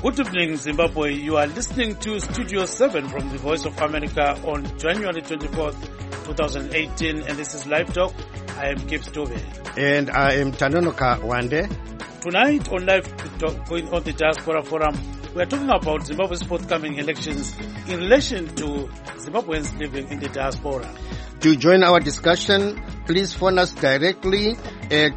Good evening, Zimbabwe. You are listening to Studio 7 from the Voice of America on January 24th, 2018, and this is Live Talk. I am Gibbs Dove. And I am Tanonoka Wande. Tonight on Live Talk, going on the Diaspora Forum, we are talking about Zimbabwe's forthcoming elections in relation to Zimbabweans living in the diaspora. To join our discussion, please phone us directly at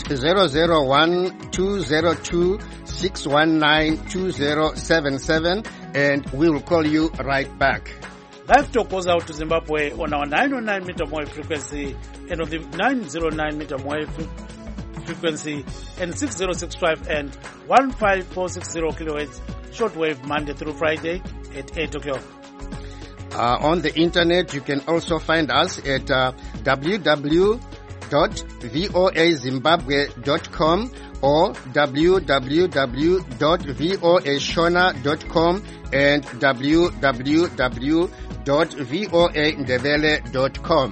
001-202-619-2077 and we will call you right back. Live Talk goes out to Zimbabwe on our 909 meter wave frequency and on the 909 meter wave frequency and 6065 and 15460 kilohertz shortwave Monday through Friday at 8 o'clock. On the internet, you can also find us at www.voazimbabwe.com or www.voashona.com and www.voandebele.com.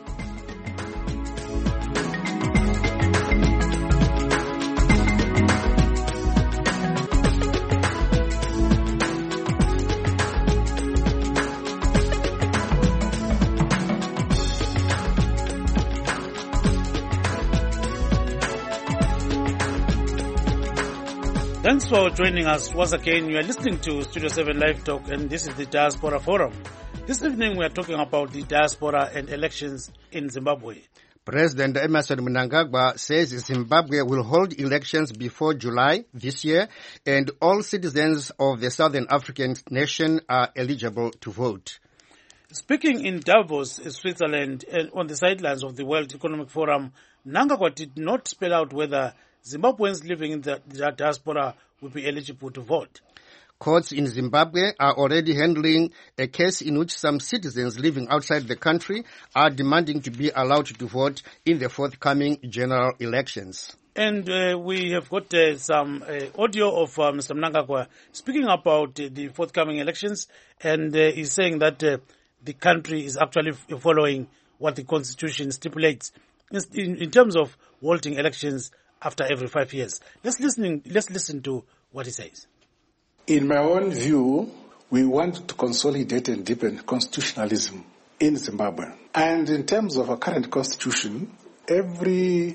Thanks for joining us once again. You are listening to Studio 7 Live Talk, and this is the Diaspora Forum. This evening we are talking about the diaspora and elections in Zimbabwe. President Emmerson Mnangagwa says Zimbabwe will hold elections before July this year, and all citizens of the Southern African nation are eligible to vote. Speaking in Davos, Switzerland, and on the sidelines of the World Economic Forum, Mnangagwa did not spell out whether Zimbabweans living in the diaspora will be eligible to vote. Courts in Zimbabwe are already handling a case in which some citizens living outside the country are demanding to be allowed to vote in the forthcoming general elections. And we have got some audio of Mr. Mnangagwa speaking about the forthcoming elections, and he's saying that the country is actually following what the Constitution stipulates in terms of holding elections after every 5 years. Let's listen to what he says. In my own view, we want to consolidate and deepen constitutionalism in Zimbabwe. And in terms of our current constitution, every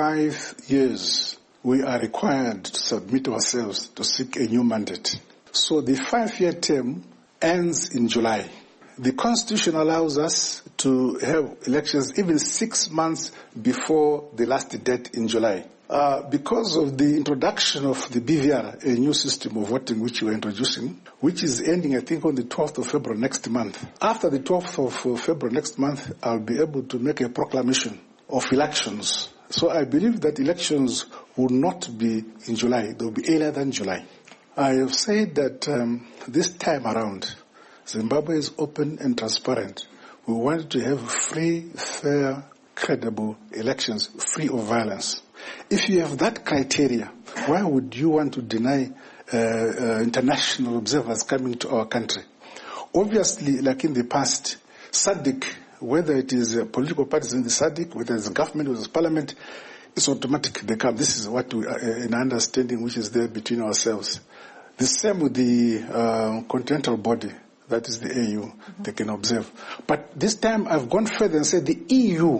5 years we are required to submit ourselves to seek a new mandate. So the 5-year term ends in July. The constitution allows us to have elections even 6 months before the last date in July. Because of the introduction of the BVR, a new system of voting which we are introducing, which is ending, I think, on the 12th of February next month. After the 12th of February next month, I'll be able to make a proclamation of elections. So I believe that elections will not be in July. They will be earlier than July. I have said that this time around, Zimbabwe is open and transparent. We want to have free, fair, credible elections, free of violence. If you have that criteria, why would you want to deny international observers coming to our country? Obviously, like in the past, SADC, whether it is political parties in the SADC, whether it's government or it's parliament, it's automatic. They come. This is what an understanding which is there between ourselves. The same with the continental body, that is the AU, they can observe. But this time I've gone further and said the EU,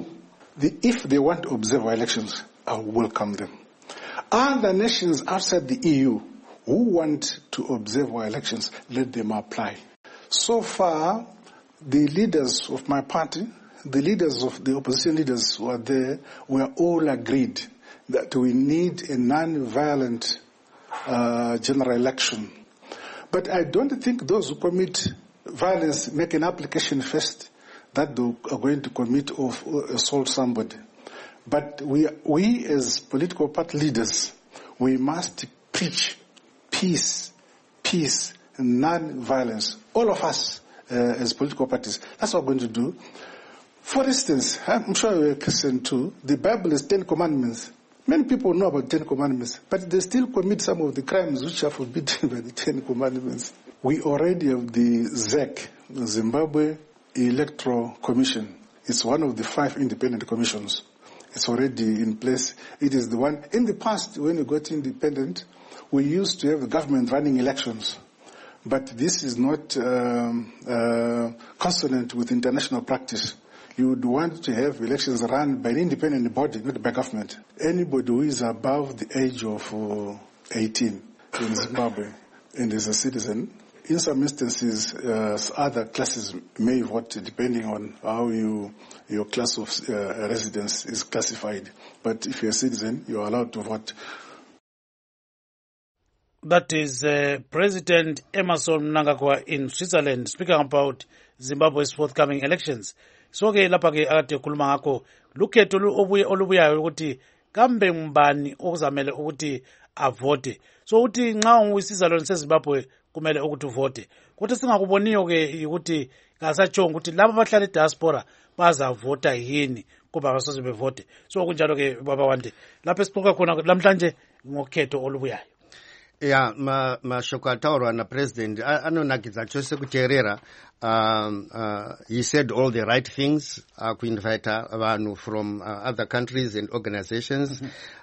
if they want to observe our elections, I will welcome them. Other nations outside the EU who want to observe our elections, let them apply. So far, the leaders of my party, the leaders of the opposition leaders who are there, we are all agreed that we need a non-violent general election. But I don't think those who commit violence make an application first that they are going to commit or assault somebody. But we as political party leaders, we must preach peace, non-violence. All of us as political parties, that's what we're going to do. For instance, I'm sure you're a Christian too, the Bible is 10 commandments. Many people know about 10 commandments, but they still commit some of the crimes which are forbidden by the 10 commandments. We already have the ZEC, the Zimbabwe Electoral Commission. It's one of the 5 independent commissions. It's already in place. It is the one. In the past, when we got independent, we used to have the government running elections. But this is not consonant with international practice. You would want to have elections run by an independent body, not by government. Anybody who is above the age of 18 in Zimbabwe and is a citizen, in some instances, other classes may vote depending on how your class of residence is classified. But if you're a citizen, you're allowed to vote. That is President Emmerson Mnangagwa in Switzerland speaking about Zimbabwe's forthcoming elections. So ke lapha ke akade khuluma ngakho lukhetho olubuyayo ukuthi kambe mbani okuzamele ukuthi avote. So uthi nxa unguyisizalwane seZimbabwe kumele ukuthi uvote. Kodwa singakuboniyo ke ukuthi ngasatshonga ukuthi laba abahlala eDiaspora bazavota yini kuba basoze bevote. So kunjalo ke baba Wande. Lapha esibuka khona namhlanje ngokhetho olubuyayo. Yeah, mashoko ataurwa na president anonakidza chose kuteerera. He said all the right things kuinvita vanhu from other countries and organizations.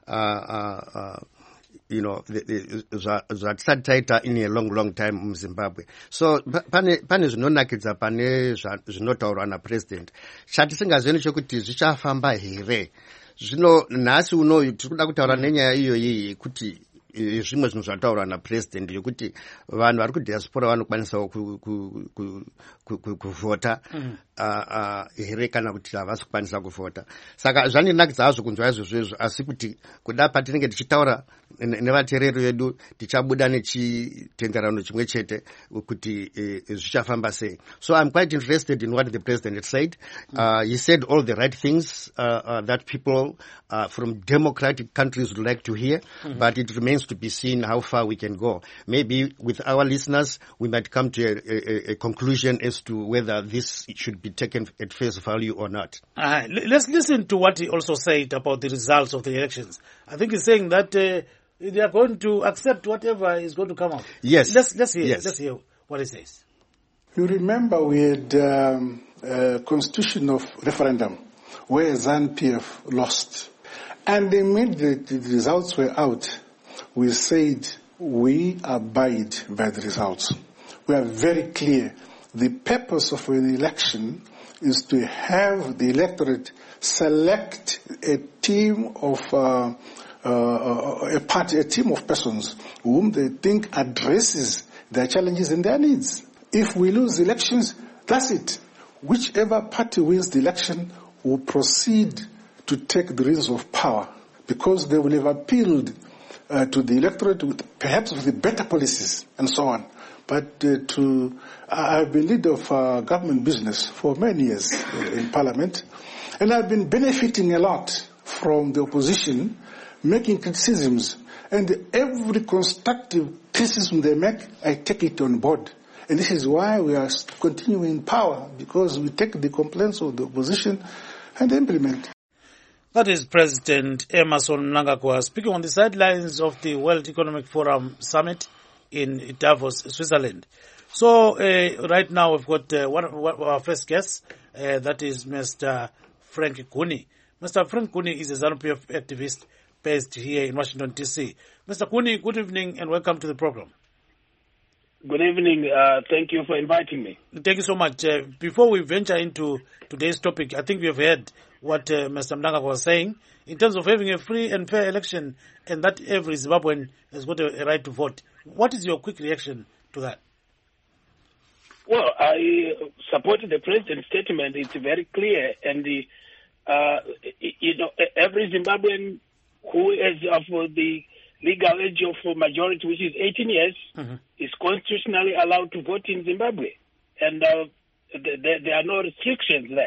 You know, zvatisati taita in a long time muZimbabwe. So pane zvinonakidza pane zvinotaurwa napresident. Chatisingazveni chokuti zvichafamba here. Zvino nhasi uno tirikuda kutaura nenyaya iyoyi kuti zvimwe zvinhu zvataurwa napresident yokuti vanhu vari kudiaspora vanokwanisawo kuvhota here kana kuti havasi kukwanisa kuvhota. Saka zvaninakidza hazvo kunzwa izvozvo, asi kuti kuda patinenge tichitaura nevateereri vedu tichabuda nechitenderano chimwe chete kuti zvichafamba sei. So I'm quite interested in what the president had said. He said all the right things that people from democratic countries would like to hear, but it remains to be seen how far we can go. Maybe with our listeners, we might come to a conclusion as to whether this should be taken at face value or not. Let's listen to what he also said about the results of the elections. I think he's saying that they are going to accept whatever is going to come out. Yes. Let's hear what he says. You remember we had a constitutional referendum where ZANU-PF lost. And immediately the results were out, we said we abide by the results. We are very clear. The purpose of an election is to have the electorate select a team of a team of persons whom they think addresses their challenges and their needs. If we lose elections, that's it. Whichever party wins the election will proceed to take the reins of power because they will have appealed to the electorate with perhaps with better policies and so on. But I've been leader of government business for many years in Parliament, and I've been benefiting a lot from the opposition making criticisms. And every constructive criticism they make, I take it on board. And this is why we are continuing in power, because we take the complaints of the opposition and implement. That is President Emmerson Mnangagwa speaking on the sidelines of the World Economic Forum Summit in Davos, Switzerland. So right now we've got one of our first guests, that is Mr. Frank Kuni. Mr. Frank Kuni is a ZANU-PF activist based here in Washington, D.C. Mr. Kuni, good evening and welcome to the program. Good evening. Thank you for inviting me. Thank you so much. Before we venture into today's topic, I think we have heard what Mr. Mnangagwa was saying in terms of having a free and fair election and that every Zimbabwean has got a right to vote. What is your quick reaction to that? Well, I support the president's statement. It's very clear. And, every Zimbabwean who is of the legal age of majority, which is 18 years, is constitutionally allowed to vote in Zimbabwe. And there are no restrictions there.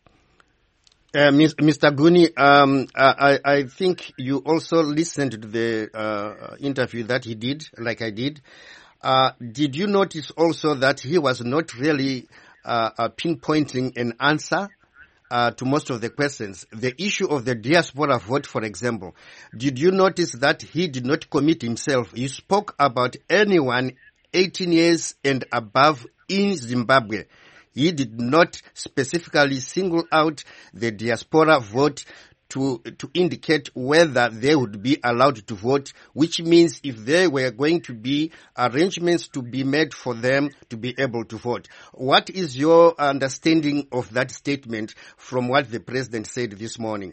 Mr. Guni, I think you also listened to the interview that he did, like I did. Did you notice also that he was not really pinpointing an answer to most of the questions? The issue of the diaspora vote, for example, did you notice that he did not commit himself? He spoke about anyone 18 years and above in Zimbabwe. He did not specifically single out the diaspora vote to indicate whether they would be allowed to vote, which means if there were going to be arrangements to be made for them to be able to vote. What is your understanding of that statement from what the president said this morning?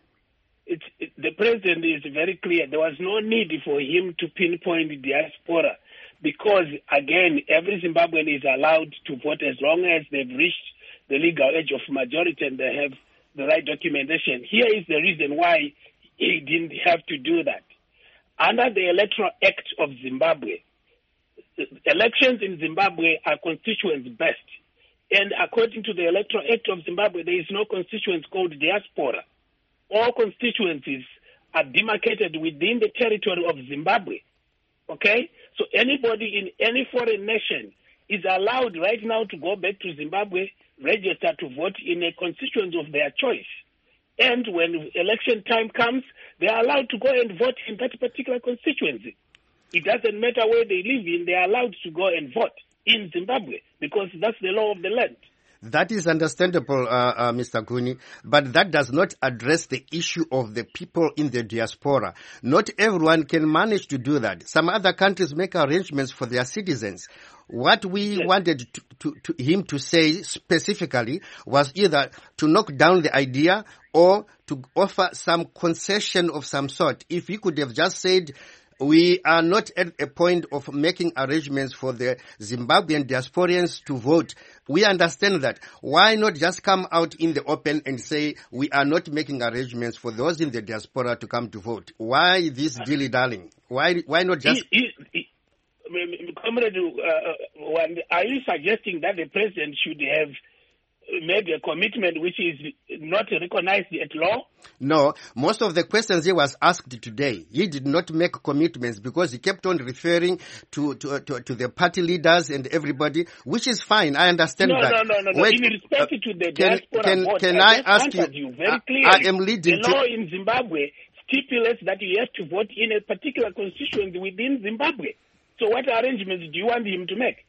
The president is very clear. There was no need for him to pinpoint the diaspora because, again, every Zimbabwean is allowed to vote as long as they've reached the legal age of majority and they have the right documentation. Here is the reason why he didn't have to do that. Under the Electoral Act of Zimbabwe, elections in Zimbabwe are constituents-based. And according to the Electoral Act of Zimbabwe, there is no constituency called diaspora. All constituencies are demarcated within the territory of Zimbabwe. Okay? So anybody in any foreign nation is allowed right now to go back to Zimbabwe, register to vote in a constituency of their choice. And when election time comes, they are allowed to go and vote in that particular constituency. It doesn't matter where they live in, they are allowed to go and vote in Zimbabwe because that's the law of the land. That is understandable, Mr. Kuni, but that does not address the issue of the people in the diaspora. Not everyone can manage to do that. Some other countries make arrangements for their citizens. What we wanted him to say specifically was either to knock down the idea or to offer some concession of some sort. If he could have just said, we are not at a point of making arrangements for the Zimbabwean diasporians to vote. We understand that. Why not just come out in the open and say we are not making arrangements for those in the diaspora to come to vote? Why this dilly-dallying? Why not just... Comrade, are you suggesting that the president should have made a commitment which is not recognized at law? No, most of the questions he was asked today, he did not make commitments because he kept on referring to the party leaders and everybody, which is fine. I understand that. No. Wait, in respect to the diaspora vote, can I ask you very clearly, I am leading the law in Zimbabwe stipulates that you have to vote in a particular constituency within Zimbabwe. So what arrangements do you want him to make?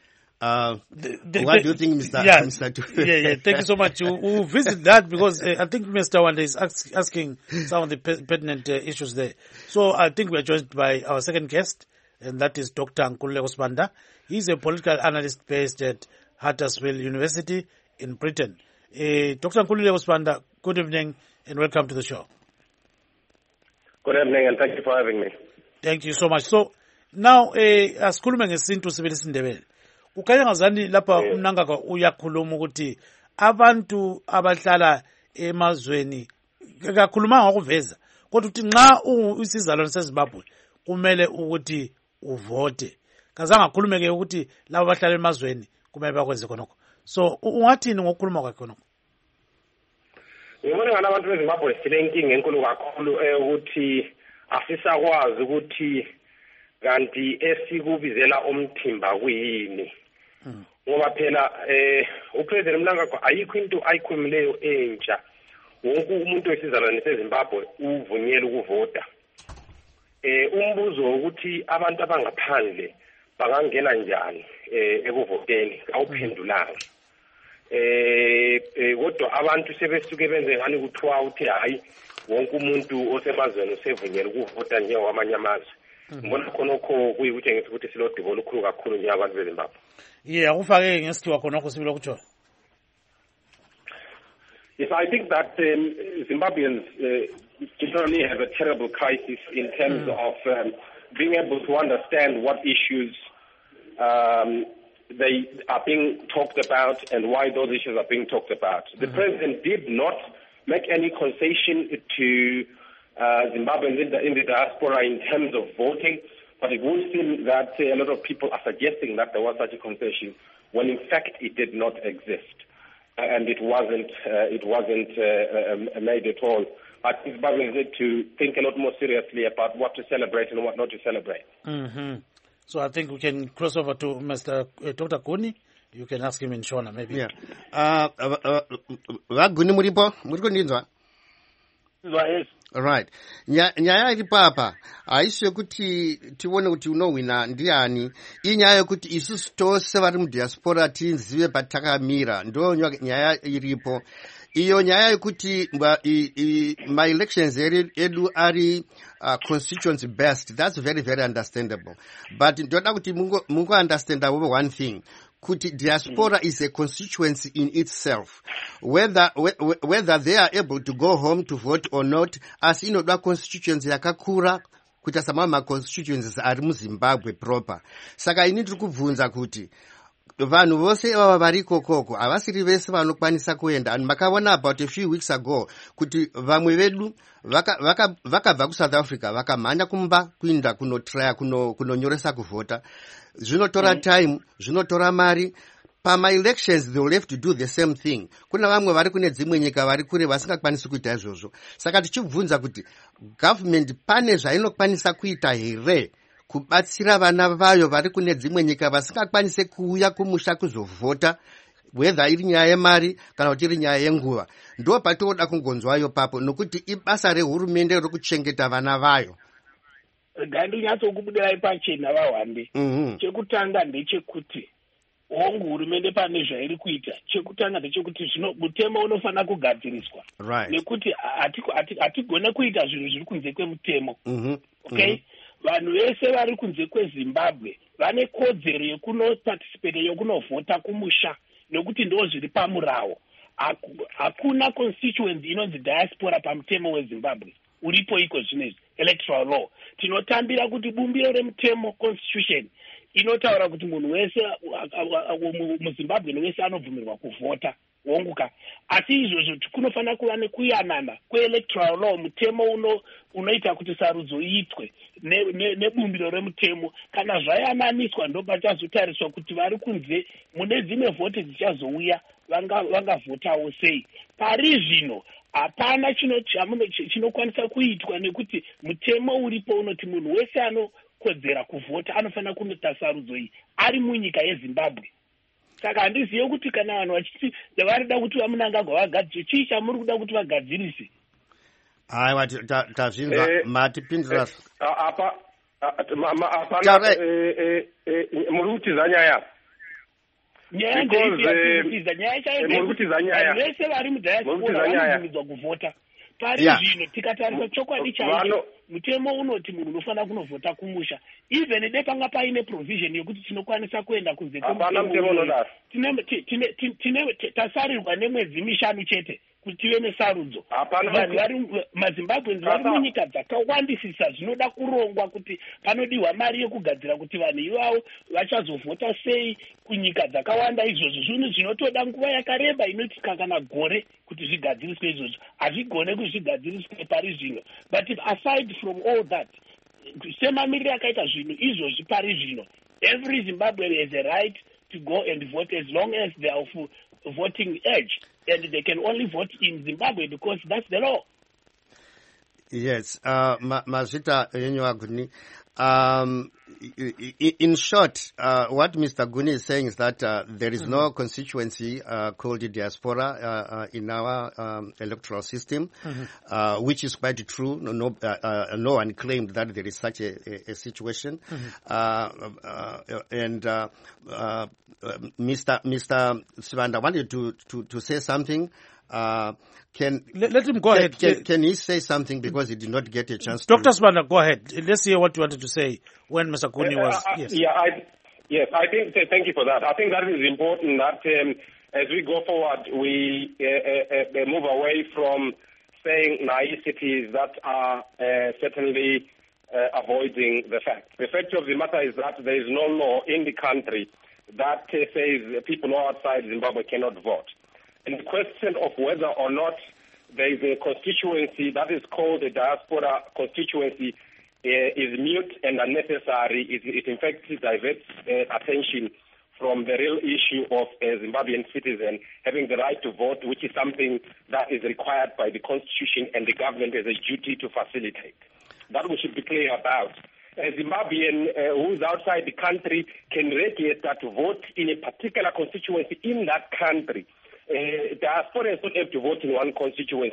What do you think, Mr. Yeah, thank you so much. We'll visit that because I think Mr. Wanda is asking some of the pertinent issues there. So I think we are joined by our second guest, and that is Dr. Nkululeko Sibanda. He's a political analyst based at Hattersville University in Britain. Dr. Nkululeko Sibanda, good evening and welcome to the show. Good evening and thank you for having me. Thank you so much. So now, asikhulume ngesintu sibili isindebele. Ukhanya ngazani lapha umnangagwa uyakhuluma ukuthi abantu abahlala emazweni kakhulumanga ngokuveza kodwa uthi nxa isizalwane seZimbabwe kumele ukuthi uvote. Kazange akhulumeke ukuthi labo abahlala emazweni kumele bakwenze khonokho. So ungathini ngokukhuluma kwakhe khonokho? Ngibona ngani abantu beZimbabwe silenkinga enkulu kakhulu ukuthi asisakwazi ukuthi kanti esikubizela umthimba kuyini. Ngoba phela uPresident Mnangagwa ayikho into ayikhulumileyo entsha. Wonke umuntu wesizalwane seZimbabwe uvunyelwe ukuvota. Umbuzo ukuthi abantu abangaphandle bangangena njani ekuvoteni awuphendulanga. Kodwa abantu sebesuke benze ngani kuthiwa uthi hayi wonke umuntu osemazweni usevunyelwe ukuvota njengabanye amazwe. Mbona khonokho kuyikutshengisa ukuthi silodibo olukhulu kakhulu njengabantu beZimbabwe. Yeah, ufake ngesithiwa khonokho sibilo kutsho. Yes, I think that Zimbabweans generally have a terrible crisis in terms of being able to understand what issues they are being talked about and why those issues are being talked about. The president did not make any concession to Zimbabweans in the diaspora in terms of voting, but it would seem that a lot of people are suggesting that there was such a concession when in fact it did not exist. And it wasn't made at all. I think Zimbabweans need to think a lot more seriously about what to celebrate and what not to celebrate. So I think we can cross over to Mr. Dr. Kuni. You can ask him in Shona, maybe. Yeah. Guni muripo? Muriko ndinzwa? Yes. Right. Nyaya iripo apa aiswe kuti tione kuti unowina ndiani. Inyaya kuti isusu tose vari mudiaspora tinzive patakamira. Ndo nyaya iripo. iyo nyaya yekuti ma-elections edu ari constituency based, that's very, very understandable. But ndoda kuti mungo-understanda one thing, kuti diaspora is a constituency in itself. Whether they are able to go home to vote or not, as inoda constituency yakakura, kuti sama ma-constituencies ari muZimbabwe proper. Saka ini tiri kubvunza kuti vanhu vose ava vari ikokoko havasiri vese vanokwanisa kuenda. And makaona about a few weeks ago kuti vamwe vedu vakabva kuSouth Africa vakamhanya kumba kuinda kunotraya kunonyoresa kuvhota. Zvinotora time, zvinotora mari. Pama-elections they will have to do the same thing. Kuna vamwe vari kune dzimwe nyika vari kure vasingakwanisi kuita izvozvo. Saka tichibvunza kuti government pane zvainokwanisa kuita here kubatsira vana vayo vari kune dzimwe nyika vasingakwanise kuuya kumusha kuzovhota, whether iri nyaya yemari kana kuti iri nyaya yenguva. Ndo patinoda kungonzwayo papo, nokuti ibasa rehurumende rokuchengeta vana vayo. Ngandinyatsokubudira pachena vahwambe. Chekutanga ndechekuti hongu hurumende pane zvairi kuita. Chekutanga ndechekuti mutemo unofana kugadziriswa. Right. Nekuti hatigone kuita zvinhu zviri kunze kwemutemo. Okay? Vanhu vese vari kunze kweZimbabwe vane kodzero yekunoparticipate, yekunovhota kumusha, nekuti ndo zviri pamurawo. Hakuna constituency inonzi diaspora pamutemo weZimbabwe uripo iko zvinezvi, electoral law. Tinotambira kuti bumbiro remutemo constitution inotaura kuti munhu wese muZimbabwe wese anobvumirwa kuvhota wonguka. Asi izvozvo kunofanira kuva nekuyanana kweelectoral law, mutemo unoita kuti sarudzo iitwe nebumbiro remutemo. Kana zvayananiswa ndo pachazotariswa kuti vari kunze mune dzimwe vhoti dzichazouya vangavhotawo sei. Pari zvino hapana chinokwanisa kuitwa, nekuti mutemo uripo unoti munhu wese anokodzera kuvhota anofanira kunoita sarudzo iyi ari munyika yeZimbabwe. Saka handizive kuti kana vanhu vachiti varida kuti vamunangagwa vagadzire, chii chamuri kuda kuti vagadzirise? Aiwa, tazvinzwa matipindura. Muri kutiza nyaya. Nyaya ndeitiza nyaya chaiyo vese vari mudiaspora vanobvumidzwa kuvhota. Pari zvino tikatarisa chokwadi chaicho, mutemo unoti munhu unofanira kunovhota kumusha. Even depanga paine provision yekuti tinokwanisa kuenda kunze kwemutemo. Tasarirwa nemwedzi 5 chete kuti tive nesarudzo. Vanhu vari maZimbabweans vari munyika dzakawandisisa, zvinoda kurongwa kuti panodiwa mari yekugadzira kuti vanhu ivavo vachazovhota sei kunyika dzakawanda. Izvozvo zvinhu zvinotoda nguva yakareba, inoitika kana gore kuti zvigadziriswe izvozvo. Hazvigone kuti zvigadziriswe pari zvino. But aside from all that, semamiriro akaita zvinhu izvozvi pari zvino, every Zimbabwean has a right to go and vote as long as they are of voting age, and they can only vote in Zimbabwe because that's the law. Yes, Mazvita Yenyuaguni. In short, what Mr. Guni is saying is that there is no constituency called the diaspora in our electoral system, which is quite true. No one claimed that there is such a situation. And Mr. Sibanda wanted to say something. Let him go ahead. Can he say something because he did not get a chance? Dr. Sibanda, go ahead. Let's hear what you wanted to say when Mr. Kuni was. Yes. I think. Thank you for that. I think that is important that as we go forward, we move away from saying niceties that are certainly avoiding the fact. The fact of the matter is that there is no law in the country that says people outside Zimbabwe cannot vote. And the question of whether or not there is a constituency that is called a diaspora constituency is mute and unnecessary. It in fact diverts attention from the real issue of a Zimbabwean citizen having the right to vote, which is something that is required by the Constitution, and the government has a duty to facilitate. That we should be clear about. A Zimbabwean who is outside the country can register to vote in a particular constituency in that country. Diaspora is not able to vote in one constituency.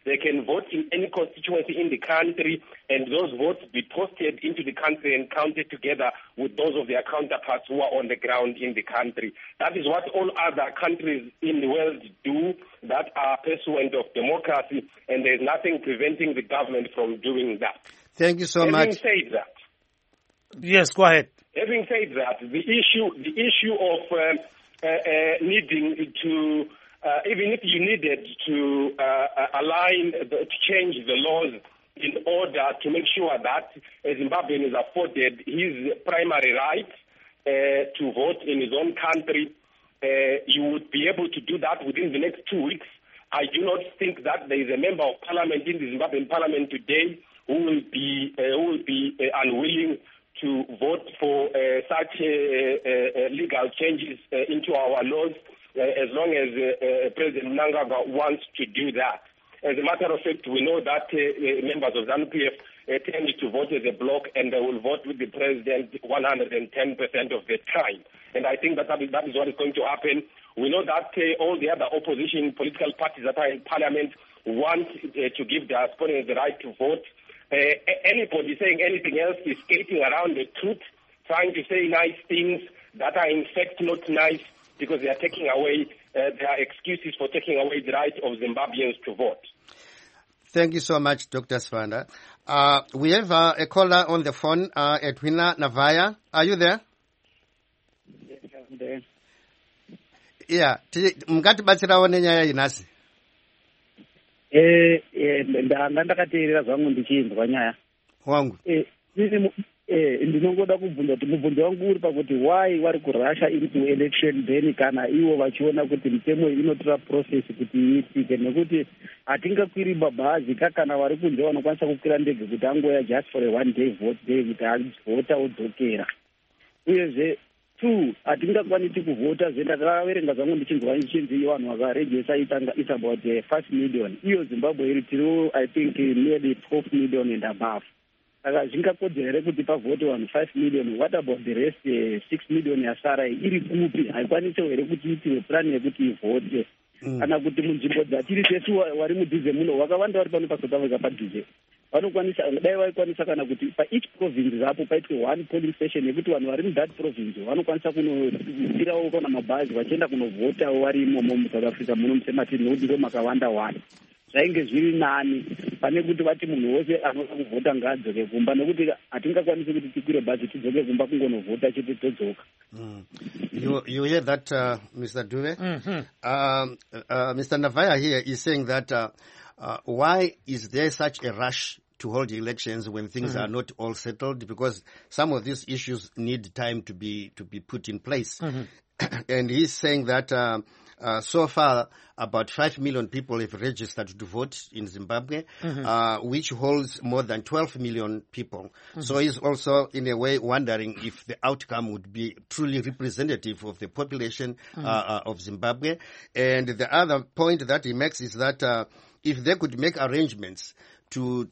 they can vote in any constituency in the country, and those votes be posted into the country and counted together with those of their counterparts who are on the ground in the country. That is what all other countries in the world do that are pursuant of democracy, and there's nothing preventing the government from doing that. Thank you so much. Having said that, yes, go ahead. Having said that, the issue of needing to, even if you needed to to change the laws in order to make sure that a Zimbabwean is afforded his primary right to vote in his own country, you would be able to do that within the next 2 weeks. I do not think that there is a member of parliament in the Zimbabwean parliament today who will be unwilling to vote for such legal changes into our laws, as long as President Mnangagwa wants to do that. As a matter of fact, we know that members of ZANU-PF tend to vote as a bloc, and they will vote with the president 110% of the time. And I think that is what is going to happen. We know that all the other opposition political parties that are in parliament want to give diasporans the right to vote. Anybody saying anything else is skating around the truth, trying to say nice things that are in fact not nice, because they are taking away, there are excuses for taking away the right of Zimbabweans to vote. Thank you so much, Dr. Sibanda. We have a caller on the phone, Edwina Navaya. Are you there? Yes, I'm there. Yeah, mungatibatsirawo nenyaya inhasi. Ndanga ndakateerera zvangu ndichinzwa nyaya wangu. Ndinongoda kubvunza kuti mubvunzo wangu uri pakuti why vari kurasha into election then kana ivo vachiona kuti mitemo inotora process kuti iitike, nekuti hatingakwiri mabhazi kana vari kunze vanokwanisa kukwira ndege kuti angoya just for a one day vote day kuti avhota odzokera. Uyezve 2, hatingakwanisi kuvhota zvendakaverenga zvangu ndichinzwa ichinzi vanhu vakarejesa it's about 5 million. Iyo Zimbabwe iri tiri I think nearly 12 million and above. Saka zvingakodzera here kuti pavhote vanhu 5 million. What about the rest 6 million yasara iri kupi? Haikwanisi here kuti itiwe plani yekuti ivhote kana kuti munzvimbo dzatiri tesu vari mudhize muno vakawanda vari pano paSouth Africa padhize vanokwanisa dai vaikwanisa kana kuti paeach province zvapo paitwe one polling station yekuti vanhu vari muthat province vanokwanisa kunofirawo kana mabhazi vachienda kunovhotawo vari imomo muSouth Africa muno musematini, nokuti ndo makawanda wani. Zvainge zviri nani pane kuti vati munhu wose anoda kuvhota ngaadzoke kumba, nekuti hatingakwanisi kuti tikwire bhazi tidzoke kumba kungonovhota chete todzoka. You hear that, Mr. Dube? Mr. Navaya here is saying that why is there such a rush to hold elections when things are not all settled? Because some of these issues need time to be put in place. And he's saying that so far, about 5 million people have registered to vote in Zimbabwe, which holds more than 12 million people. So he's also, in a way, wondering if the outcome would be truly representative of the population of Zimbabwe. And the other point that he makes is that if they could make arrangements for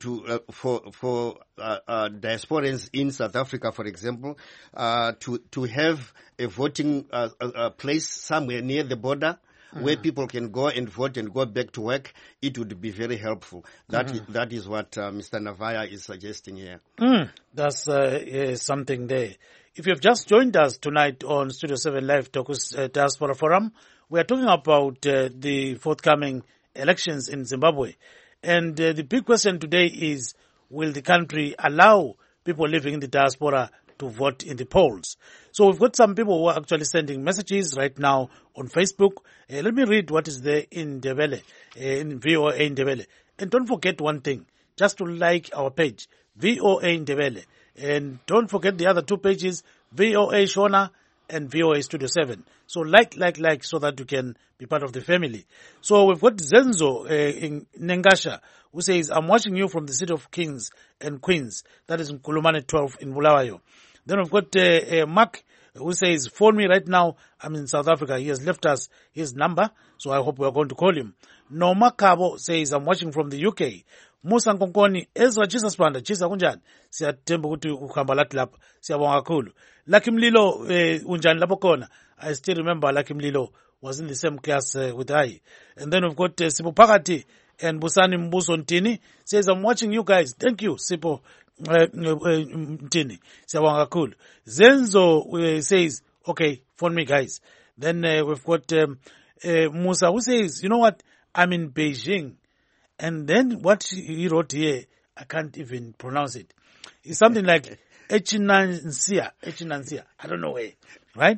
diasporans in South Africa, for example, to have a voting place somewhere near the border where people can go and vote and go back to work, it would be very helpful. That is what Mr. Navaya is suggesting here. That's something there. If you've just joined us tonight on Studio 7 Live Tokus Diaspora Forum, we are talking about the forthcoming elections in Zimbabwe. And the big question today is, will the country allow people living in the diaspora to vote in the polls? So we've got some people who are actually sending messages right now on Facebook. Let me read what is there in Ndebele, in VOA Ndebele. And don't forget one thing, just to like our page, VOA Ndebele. And don't forget the other two pages, VOA Shona and VOA Studio 7. So like, so that you can be part of the family. So we've got Zenzo in Nengasha, who says, I'm watching you from the city of Kings and Queens. That is in Kulumane 12 in Bulawayo. Then we've got Mark, who says, phone me right now. I'm in South Africa. He has left us his number, so I hope we are going to call him. Noma Kabo says, I'm watching from the UK. Musa Nkonkoni, Ezra Jesus Panda, Chisa Kunjan, siyathemba ukuthi ukhamba lathi lapha, siyabonga kakhulu. Lucky Mlilo unjani lapho khona? I still remember Lucky Mlilo was in the same class with I. And then we've got Sibuphakathi And Busani Mbuso Ntini says, I'm watching you guys. Thank you, Sipo Ntini. Sawangakul. Zenzo says, okay, phone me, guys. Then we've got Musa who says, you know what? I'm in Beijing. And then what he wrote here, I can't even pronounce it. It's something like Echinansia. I don't know where, right?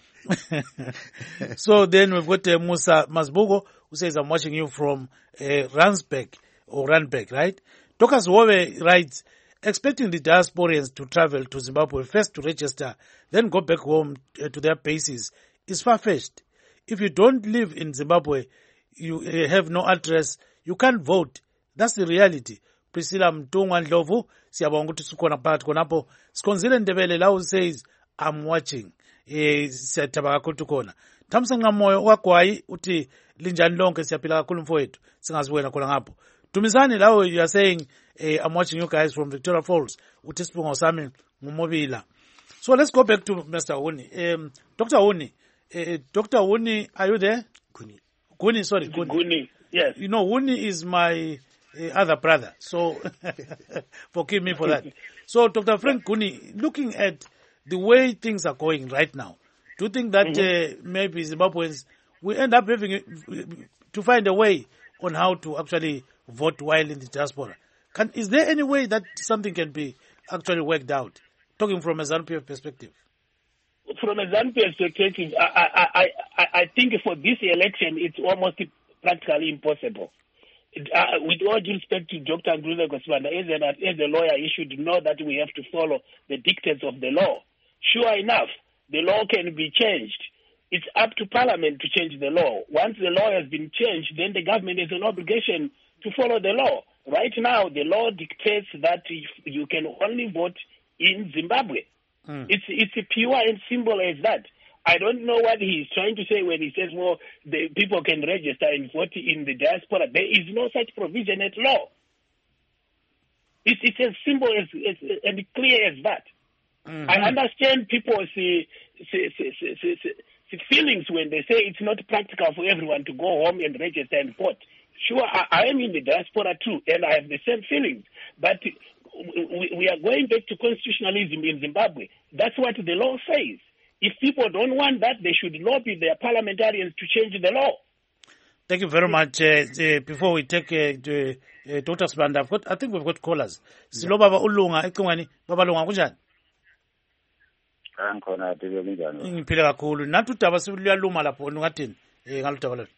So then we've got Musa Masbugo who says, I'm watching you from Randburg, right? Tokas Wowe writes, expecting the diasporans to travel to Zimbabwe first to register, then go back home to their bases is far-fetched. If you don't live in Zimbabwe, you have no address, you can't vote. That's the reality. Priscilla Mtungwa Ndlovu, siyabonga ukuthi sikhona phakathi khonapho. Sikhonzile Ndebele lawo says, I'm watching. Siyathabanga kakhulu khona. Thamsanqa Moyo waGwayi uthi linjani lonke siyaphila kakhulu mfowethu. Singaziwena khona ngapho. Dumizani lawo you are saying, I'm watching you guys from Victoria Falls. Uthi sibongo sami ngumobila. So let's go back to Mr. Huni. Dr. Huni. Dr. Huni, are you there? Guni. Yes. You know, Huni is my other brother. So forgive me for that. So Dr. Frank Guni, looking at the way things are going right now, do you think that maybe Zimbabweans will end up having to find a way on how to actually vote while in the diaspora? Is there any way that something can be actually worked out? Talking from a ZANU-PF perspective. From a ZANU-PF perspective, I think for this election, it's almost practically impossible. With all due respect to Dr. Ngruza Gosibanda, as a lawyer, you should know that we have to follow the dictates of the law. Sure enough, the law can be changed. It's up to Parliament to change the law. Once the law has been changed, then the government has an obligation to follow the law. Right now, the law dictates that you can only vote in Zimbabwe. It's pure and simple as that. I don't know what he's trying to say when he says, well, the people can register and vote in the diaspora. There is no such provision at law. It's as simple and clear as that. I understand people's feelings when they say it's not practical for everyone to go home and register and vote. Sure, I am in the diaspora too, and I have the same feelings. But we are going back to constitutionalism in Zimbabwe. That's what the law says. If people don't want that, they should lobby their parliamentarians to change the law. Thank you very much. Before we take Dr. Sibanda, I think we've got callers. Silo Baba Ulunga, Ekungani, Baba Lunga, kunjani? Ankhona tebe kunjani? Ngiphile kakhulu. Nathi udaba siluyaluma lapho ngathini? Ngaludaba lolu.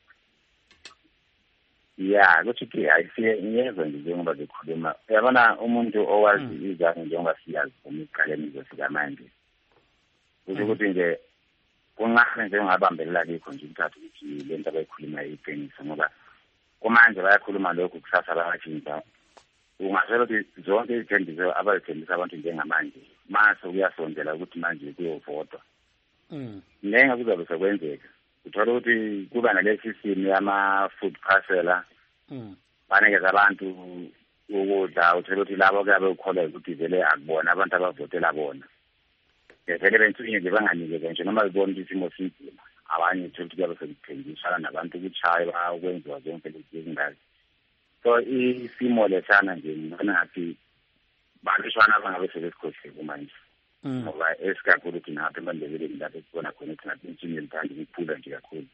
Yeah, kuthi ayisiye ngiyezwa nje njengoba zikhuluma. Uyabona umuntu owazi izange njengoba siyazi emiqaleni zesika manje. Ukuthi nje kungahle nje ngabambelela kikho nje umthathu ukuthi lento abayikhuluma iqiniso ngoba kumanje bayakhuluma lokho kusasa bayachinja. Ungasho ukuthi zonke izithembiso abazithembisa abantu njengamanje mase uyasondela ukuthi manje kuyovotwa. Nenga kuzabe sekwenzeka. Uthola ukuthi kuba nalesi simo yama-food parcela banikeza abantu ukudla, uthola ukuthi labo kuyabe ukholwa ukuthi vele akubona abantu abavotela bona. Vele bensuke nje banganikeza nje noma bebona ukuthi isimo sinzima. Abanye uthola ukuthi kuyabe sekuthengisana nabantu ukuchaya ukwenziwa zonke lezi zindawo. So isimo lesana nje ngibona ngathi balishwana bangabe sebesikhohliwe manje. Ngoba esikakhulu ukuthi napha eMandebeleni lapho sibona khona ukuthi nathi intshinga elithanda ukuphula nje kakhulu.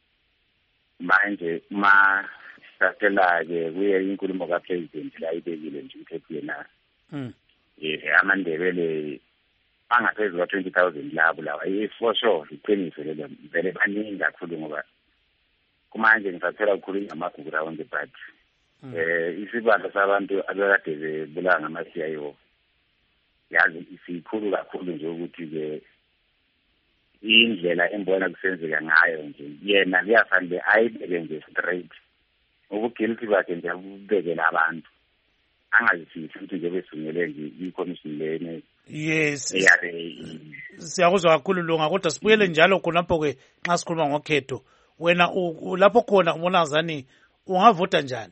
Manje sisacela-ke kuye inkulumo kaPresident la ibekile nje ukuthi yena aMandebele angaphezu kwa-20,000 labo lawa. For sure iqiniso lelo vele baningi kakhulu ngoba kumanje ngisathola ukukhulunywa ngamagugu around the but isibalo sabantu abekade bebulawa ngama-CIO yazi isikhulu kakhulu nje ukuthi-ke indlela embona kusenzeka ngayo nje yena kuyafanele ayibeke nje straight ubuguilty bakhe nje abubekele abantu angazifisi ukuthi nje besungele nje i-commission lene. Yes, siyakuzwa kakhulu Lunga, kodwa sibuyele njalo khonapho-ke nxa sikhuluma ngokhetho wena lapho khona ubona zani ungavota njani?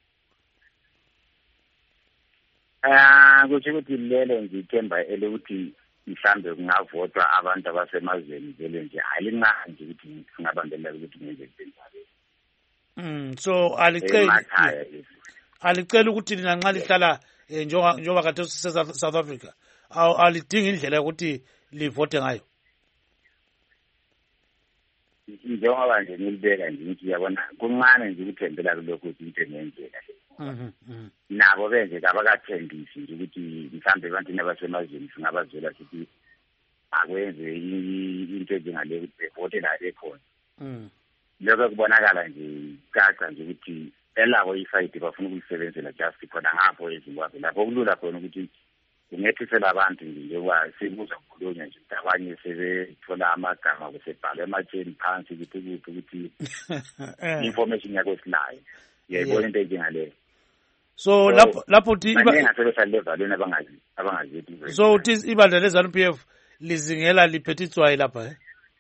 Kuthi ukuthi lelo nje ithemba elokuthi mhlambe kungavotwa abantu abasemazweni vele nje ayilincane nje ukuthi singabambelela ukuthi ngenze njani. So alicela ukuthi lina nxa lihlala njengoba kade South Africa alidingi indlela yokuthi livote ngayo. Njengoba nje nilibeka nje ukuthi yabona kuncane nje ukuthembela kulokho into engenzeka nabo benje abakathembisi nje ukuthi mhlambe ebantwini abasemazweni singabazela sithi akwenze into njengale ukuthi bevote la bekhona. Lokho kubonakala nje caca nje ukuthi elabo isayidi bafuna ukulisebenzela just khona ngapho eZimbabwe lapho kulula khona ukuthi kungethisela abantu njengoba sibuza ukukhulunywa nje abanye sebethola amagama kusebhalwe ematsheni phansi ukuthi information yakho silayo yayibona into enjengaleyo. So lapho uthi so uthi ibandla le-ZANU-PF lizingela liphethe itswayi lapha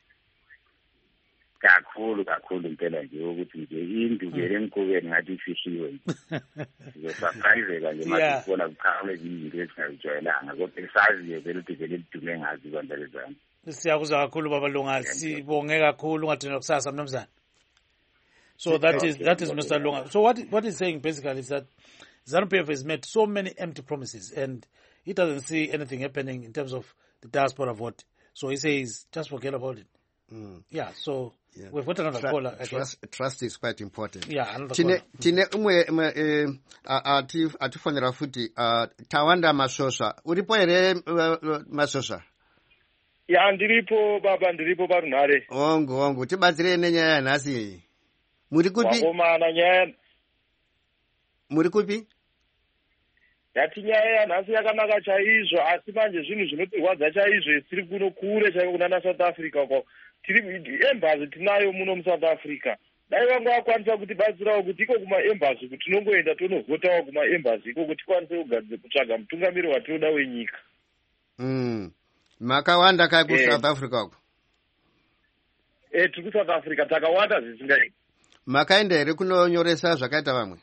kakhulu impela nje ukuthi nje indubele enkubeni ngathi ifihliwe sizosurpriseka nje manje sibona kuqhawe izinto esingazijwayelanga kodwa esaziyo vele ukuthi vele lidume ngazi ibandla le-ZANU. Siyakuzwa kakhulu baba Lunga, sibonge kakhulu ungathina kusasa mnumzana. So that is Mr. Lunga. So what he's saying basically is that ZANU-PF has made so many empty promises and he doesn't see anything happening in terms of the diaspora vote. So he says just forget about it. Yeah, so we've got another caller. Trust is quite important. Yeah, another caller. Tine umwe atifonera futi Tawanda Mashosa. Uripo ere Mashosa? Ya ndiripo baba, ndiripo barunare. Ongo tibatsire nenyaya nhasi. Muri kupi? Wakomana nyaya. Muri kupi? Yati nyaya nhasi yakanaka chaizvo asi manje zvinhu zvinotirwadza chaizvo tiri kuno kure chaiko kuna South Africa uko. Tiri embassy tinayo muno South Africa. Dai vangu vakwanisa kuti batsirawo kuti iko kuma embassy kuti tinongoenda tonovotawo kuma embassy iko kuti kwanise kutsvaga mutungamiri watinoda wenyika. Makawanda kai ku South Africa uko? Tiri ku South Africa takawanda zvisingaiti. Makaenda here kunonyoresa zvakaita vamwe?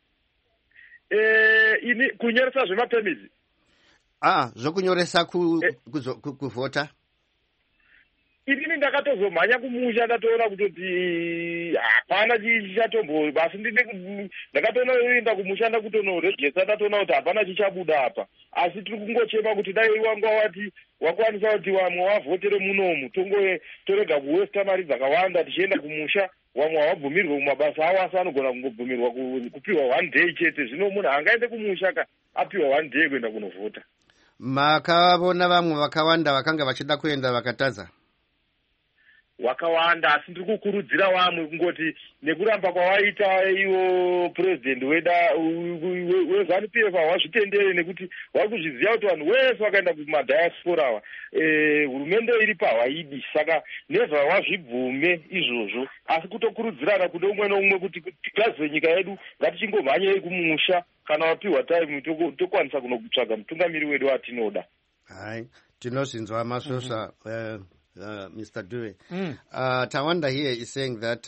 Ini kunyoresa zvemapemizi. Zvokunyoresa kuvhota? Inini ndakatozomhanya kumusha ndatoona kutoti hapana chichatombo basi ndakatoenda kumusha ndakutonorejesa ndatoona kuti hapana chichabuda apa asi tiri kungochema kuti dai wangu wati wakwanisa kuti vamwe wavhotere munomu torega kuwesta mari dzakawanda tichienda kumusha vamwe havabvumirwe kumabasa avo asi anogona kungobvumirwa kupiwa 1 day chete zvino munhu angaende kumusha apiwa 1 day kuenda kunovhota. Makavona vamwe vakawanda vakanga vachida kuenda vakatadza? Wakawanda asi ndiri kukurudzira vamwe kungoti nekuramba kwawaita iwo president weZANU-PF wazvitendere nekuti vari kuzviziva kuti vanhu wese vakaenda kumadiaspora ava hurumende iri pahwaidi saka nevha wazvibvume izvozvo asi kutokurudzirana kune umwe noumwe kuti tigadzire nyika yedu ngatichingomhanyei kumusha kana wapiwa time tokwanisa kunotsvaga mutungamiri wedu watinoda. Hai tinozvinzwa Mashosa. Mr. Dewey. Tawanda here is saying that,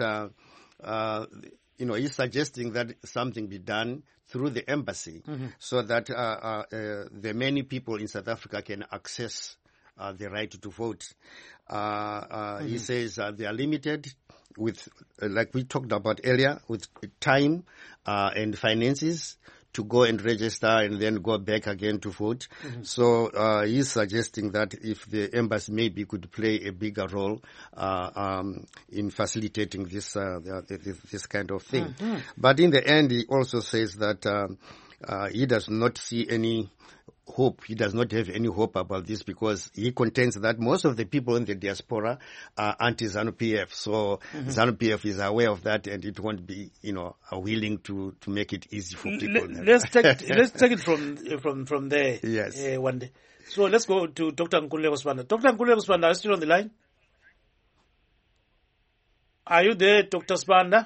he's suggesting that something be done through the embassy so that the many people in South Africa can access the right to vote. He says they are limited with, like we talked about earlier, with time and finances to go and register and then go back again to vote. So he's suggesting that if the embassy maybe could play a bigger role in facilitating this this kind of thing. But in the end, he also says that he does not see any hope. He does not have any hope about this because he contends that most of the people in the diaspora are anti-ZANU-PF. So ZANU-PF is aware of that and it won't be, willing to make it easy for people. Let's take it from there. Yes. One day. So let's go to Dr. Nkululeko Sibanda. Dr. Nkululeko Sibanda, are you still on the line? Are you there, Dr. Sibanda?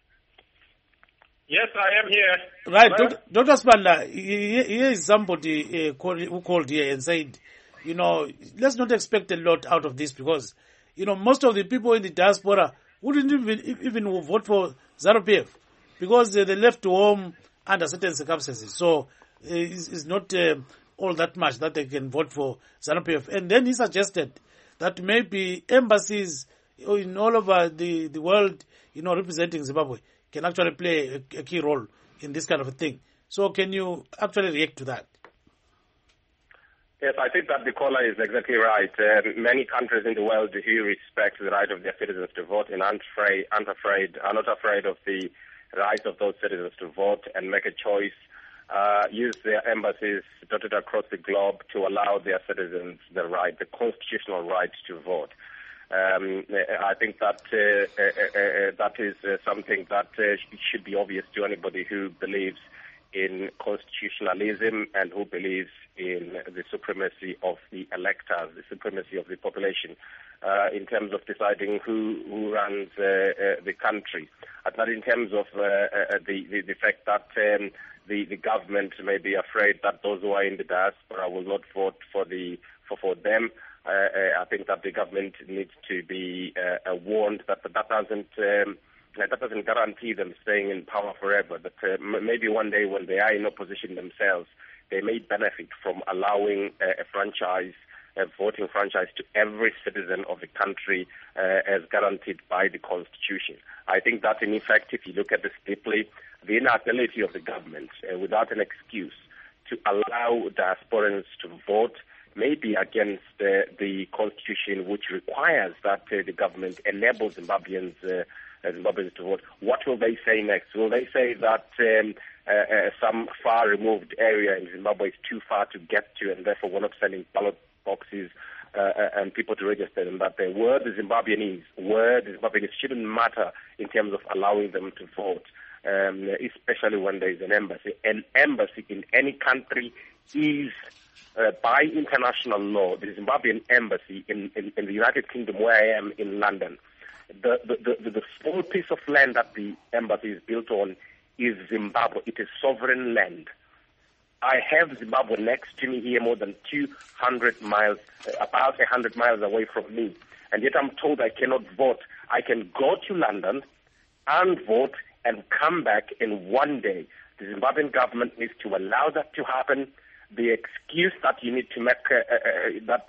Yes, I am here. Right, Dr. Sibanda, here is somebody who called here and said, let's not expect a lot out of this because, most of the people in the diaspora wouldn't even vote for ZANU-PF because they left home under certain circumstances. So it's not all that much that they can vote for ZANU-PF. And then he suggested that maybe embassies in all over the world, representing Zimbabwe, can actually play a key role in this kind of a thing. So can you actually react to that? Yes, I think that the caller is exactly right. Many countries in the world do respect the right of their citizens to vote and are not afraid of the right of those citizens to vote and make a choice, use their embassies dotted across the globe to allow their citizens the constitutional right to vote. I think that that is something that should be obvious to anybody who believes in constitutionalism and who believes in the supremacy of the electors, the supremacy of the population, in terms of deciding who runs the country. But in terms of the fact that the government may be afraid that those who are in the diaspora will not vote for them, I think that the government needs to be warned that that doesn't guarantee them staying in power forever. That maybe one day when they are in opposition themselves, they may benefit from allowing a voting franchise to every citizen of the country as guaranteed by the Constitution. I think that, in effect, if you look at this deeply, the inability of the government, without an excuse, to allow diasporans to vote may be against the Constitution, which requires that the government enable Zimbabweans to vote. What will they say next? Will they say that some far-removed area in Zimbabwe is too far to get to, and therefore we're not sending ballot boxes and people to register them? That where the Zimbabwean is shouldn't matter in terms of allowing them to vote, especially when there is an embassy. An embassy in any country is, by international law, the Zimbabwean embassy in the United Kingdom, where I am in London, the small piece of land that the embassy is built on is Zimbabwe. It is sovereign land. I have Zimbabwe next to me here, more than 200 miles, about 100 miles away from me, and yet I'm told I cannot vote. I can go to London and vote and come back in one day. The Zimbabwean government needs to allow that to happen. The excuse that you need to make that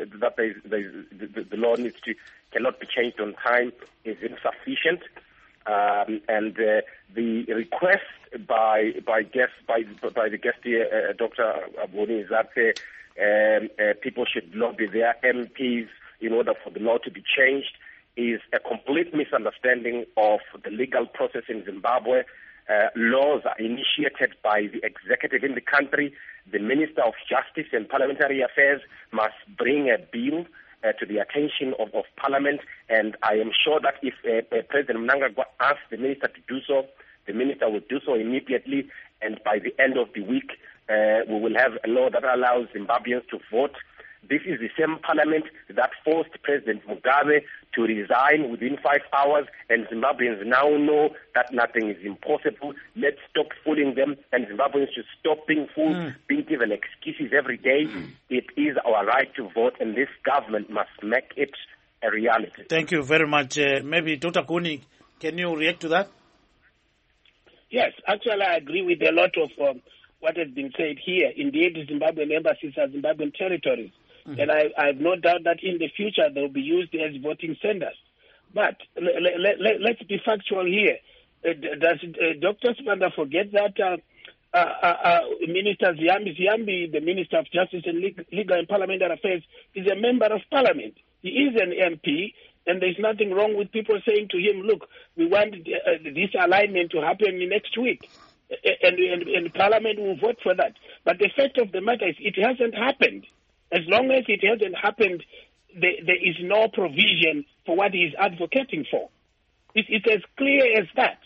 the law cannot be changed on time is insufficient, and the request by the guest here, Dr. Abuni, is that people should lobby their MPs in order for the law to be changed, is a complete misunderstanding of the legal process in Zimbabwe. Laws are initiated by the executive in the country. The Minister of Justice and Parliamentary Affairs must bring a bill to the attention of Parliament, and I am sure that if President Mnangagwa asks the Minister to do so, the Minister will do so immediately, and by the end of the week, we will have a law that allows Zimbabweans to vote. This is the same Parliament that forced President Mugabe to resign within 5 hours, and Zimbabweans now know that nothing is impossible. Let's stop fooling them, and Zimbabweans should stop being fooled, being given excuses every day. It is our right to vote, and this government must make it a reality. Thank you very much. Maybe Dr. Kuni, can you react to that? Yes, actually I agree with a lot of what has been said here. Indeed, the Zimbabwean embassies are Zimbabwean territories. And I have no doubt that in the future they will be used as voting centers. But let's be factual here. Does Dr. Sibanda forget that Minister Ziyambi, the Minister of Justice and Legal and Parliamentary Affairs, is a member of Parliament? He is an MP, and there's nothing wrong with people saying to him, look, we want this alignment to happen next week. And Parliament will vote for that. But the fact of the matter is it hasn't happened. As long as it hasn't happened, there is no provision for what he is advocating for. It's as clear as that.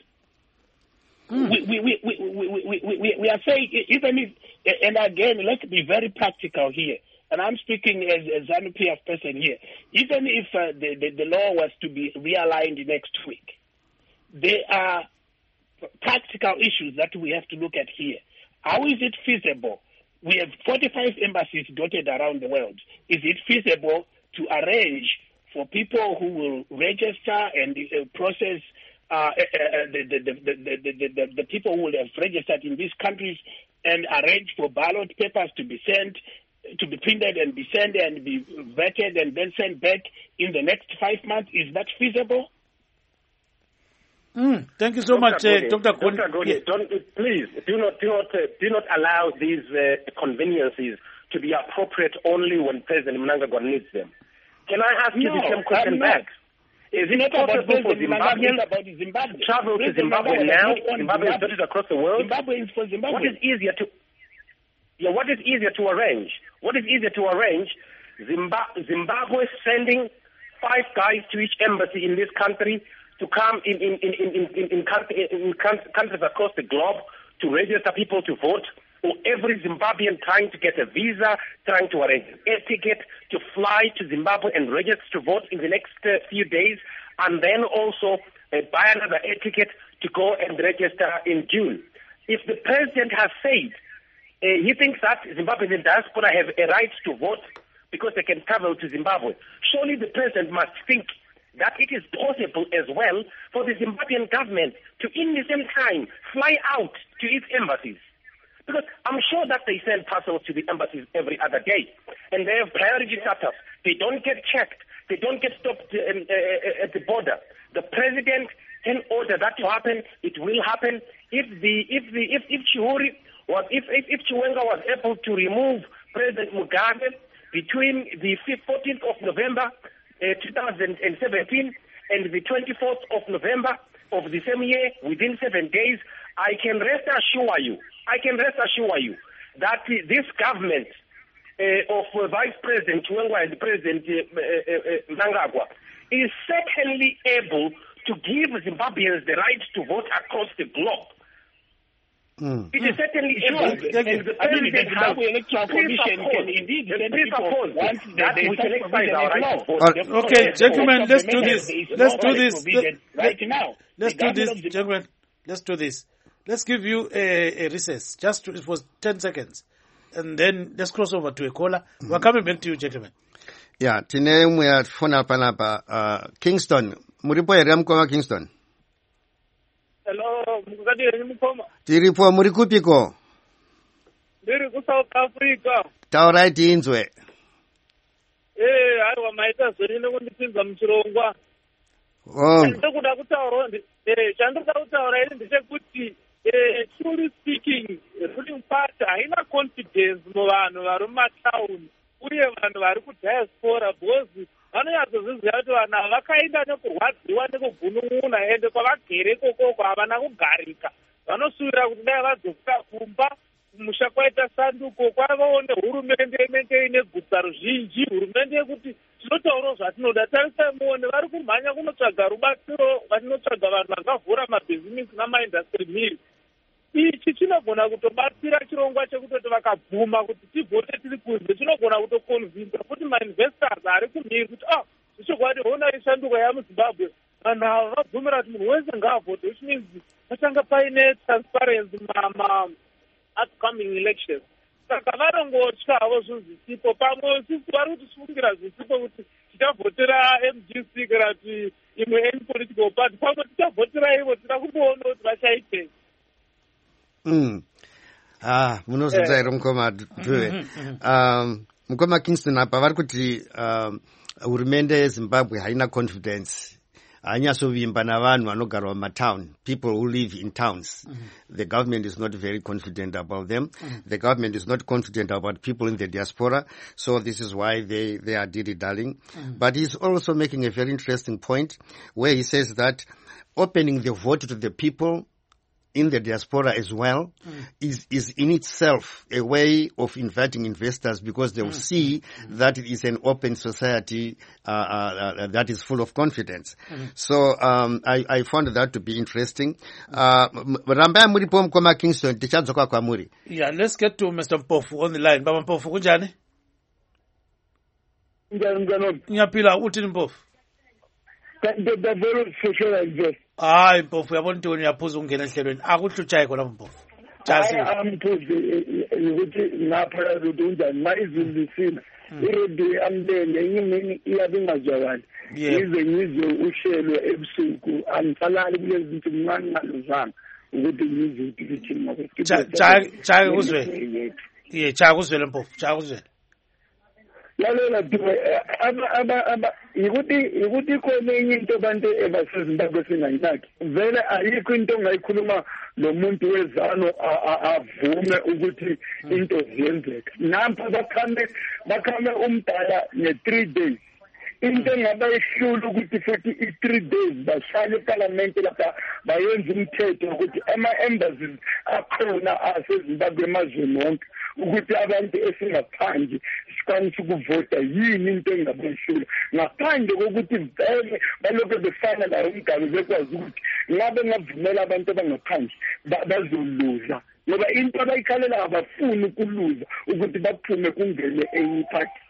We are saying, even if, and again, let's be very practical here, and I'm speaking as a ZANU-PF person here, even if the law was to be realigned next week, there are practical issues that we have to look at here. How is it feasible? We have 45 embassies dotted around the world. Is it feasible to arrange for people who will register and process the people who will have registered in these countries and arrange for ballot papers to be sent, to be printed and be sent and be vetted and then sent back in the next 5 months? Is that feasible? Thank you so much, Dr. Goni. Dr. Goni, please do not allow these conveniences to be appropriate only when President Mnangagwa needs them. Can I ask you the same question back? Is it possible for Zimbabweans to travel to Zimbabwe now? Zimbabwe is dotted across the world. Zimbabwe is for Zimbabwe. What is easier to arrange? Zimbabwe sending 5 guys to each embassy in this country to come in countries across the globe to register people to vote, or every Zimbabwean trying to get a visa, trying to arrange a ticket to fly to Zimbabwe and register to vote in the next few days, and then also buy another air ticket to go and register in June. If the president has said he thinks that Zimbabweans in diaspora have a right to vote because they can travel to Zimbabwe, surely the president must think that it is possible as well for the Zimbabwean government to, in the same time, fly out to its embassies. Because I'm sure that they send parcels to the embassies every other day, and they have priority status. They don't get checked. They don't get stopped at the border. The president can order that to happen. It will happen. If Chiwenga was able to remove President Mugabe between the 14th of November 2017 and the 24th of November of the same year, within 7 days, I can rest assure you that this government of Vice President Chiwenga and President Mnangagwa is certainly able to give Zimbabweans the right to vote across the globe. It is certainly able. And the Zimbabwe Electoral Commission can indeed presuppose that we can exercise our right to vote. Okay, gentlemen, let's do this. Let's do this. Right now. Let's do this, gentlemen. Let's do this. Let's give you a recess, just for 10 seconds. And then let's cross over to a caller. We're coming back to you, gentlemen. Yeah, tine mwe phone panapa Kingston. Muripo area mkoma Kingston. Hello, mukati yenyu mukoma. Tiripo muri kupiko? Ndiri ku South Africa. Taurai tinzwe. Haiwa maita zverine kundipinza muchirongwa. Ndikuda kutaura chandinoda kutaura ini ndechekuti truly speaking ruling party haina confidence muvanhu vari mumataundi uye vanhu vari kudiaspora because vanonyatsozviziva kuti vanhu ava vakaenda nekurwadziwa nekugunun'una ende kwavagere kokoko havana kugarika vanosuvira kuti dai vadzoka kumba kumusha kwaita sanduko kwavawo nehurumende inenge ine gutsa ruzhinji hurumende yekuti tinotaurawo zvatinoda tarisai muone vari kumhanya kunotsvaga rubatsiro vatinotsvaga vanhu vangavhura mabhizinisi namaindastri miri ichi chinogona kutobatsira chirongwa chekutoti vakabvuma kuti tivhote tiri kunze chinogona kutokonvinza futi mainvestors ari kumhiri kuti zvichokwadi hona ishanduko yamuzimbabwe vanhu ava vabvumira kuti munhu wese ngaavhote which means pachanga paine transparency upcoming elections saka vanongotyawo zvinhu zvisipo pamwe sisi vari kutisungira zvisipo kuti tichavhotera MGC kana kuti imwe any political party pamwe tichavhotera ivo tida kumboona kuti vachaitei. Munozodza here mukoma Dhuve. Mukoma Kingston apa vari kuti hurumende yeZimbabwe haina confidence. Hanyasovimba navanhu vanogara mumatown, people who live in towns. The government is not very confident about them. The government is not confident about people in the diaspora. So this is why they are dilly-dallying. But he's also making a very interesting point where he says that opening the vote to the people in the diaspora as well is in itself a way of inviting investors because they will see that it is an open society that is full of confidence. So I found that to be interesting. Rambaya muripo mkoma Kingston tichadzoka kwa muri. Yeah, let's get to Mr. Mpofu on the line. Baba Mpofu kunjani? Nyapila utini Mpofu? The very social advice. Hayi Mpofu yabona into uyaphuza ungena ehlelweni akuhlutshaye khona Mpofu. Jazi amphuze ukuthi ngapha ludunjani ma izilisina irodi amdenge ngimini iyabingazwakala ize ngizwe ushelwe ebusuku angisalali kulezi zinto mnqanqalo ukuthi ngizwe ukuthi ngokuthi cha kuzwe. Yeah, cha kuzwe Mpofu, cha kuzwe. lalela Dube yikuthi khona enye into abantu baseZimbabwe singayinaki vele ayikho into ongayikhuluma lo muntu wezano avume ukuthi into ziyenzeka nampa bakhame umdala ne-3 days into engabayihlula ukuthi futhi i-3 days bahlale eParliament lapha bayenza umthetho ukuthi ama-embassies akhona aseZimbabwe emazweni wonke ukuthi abantu esingaphandle sikwanise ukuvota yini into engabayihlula ngaphandle kokuthi vele balokho befana la umgaba bekwazi ukuthi ngabe ngavumela abantu abangaphandle bazoluza ngoba into abayikhalela abafuni ukuluza ukuthi baphume kungene enye party.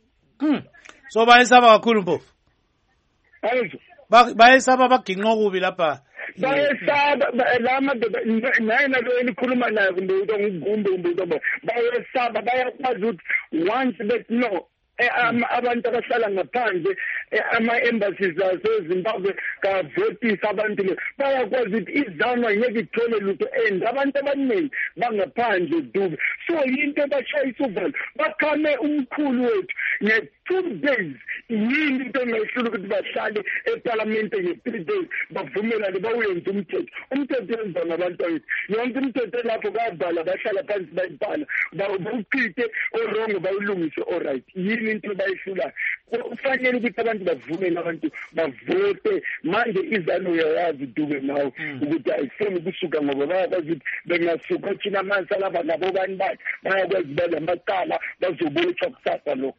So bayesaba kakhulu Mpofu. Ayizwa. Bayesaba baginqa kubi lapha. Bayesaba lama naye nalo elikhuluma naye kumbe ngumbe bayesaba bayakwazi ukuthi once that no abantu abahlala ngaphandle ama-embassies aseZimbabwe kavotisa abantu le bayakwazi ukuthi izanwa ngeke ithole lutho and abantu abaningi bangaphandle Dube so yinto bashayisa uvalo bakhame umkhulu wethu nge-2 days yini into engayihlula ukuthi bahlale eParliament nge-3 days bavumelane bawuyenza umthetho yenziwa ngabantu bethu yonke umthetho lapho kabhala bahlala phansi bayibhala bawuchithe orongo bawulungise alright yini into bayihlula kufanele ukuthi abantu bavume nabantu bavote manje izalo uyayazi Dube nawo ukuthi ayifuni ukusuka ngoba bayakwazi ukuthi bengasuka thina amansi alaba nabo bani bathi bayakwazi balamacala bazobotshwa kusasa lokho.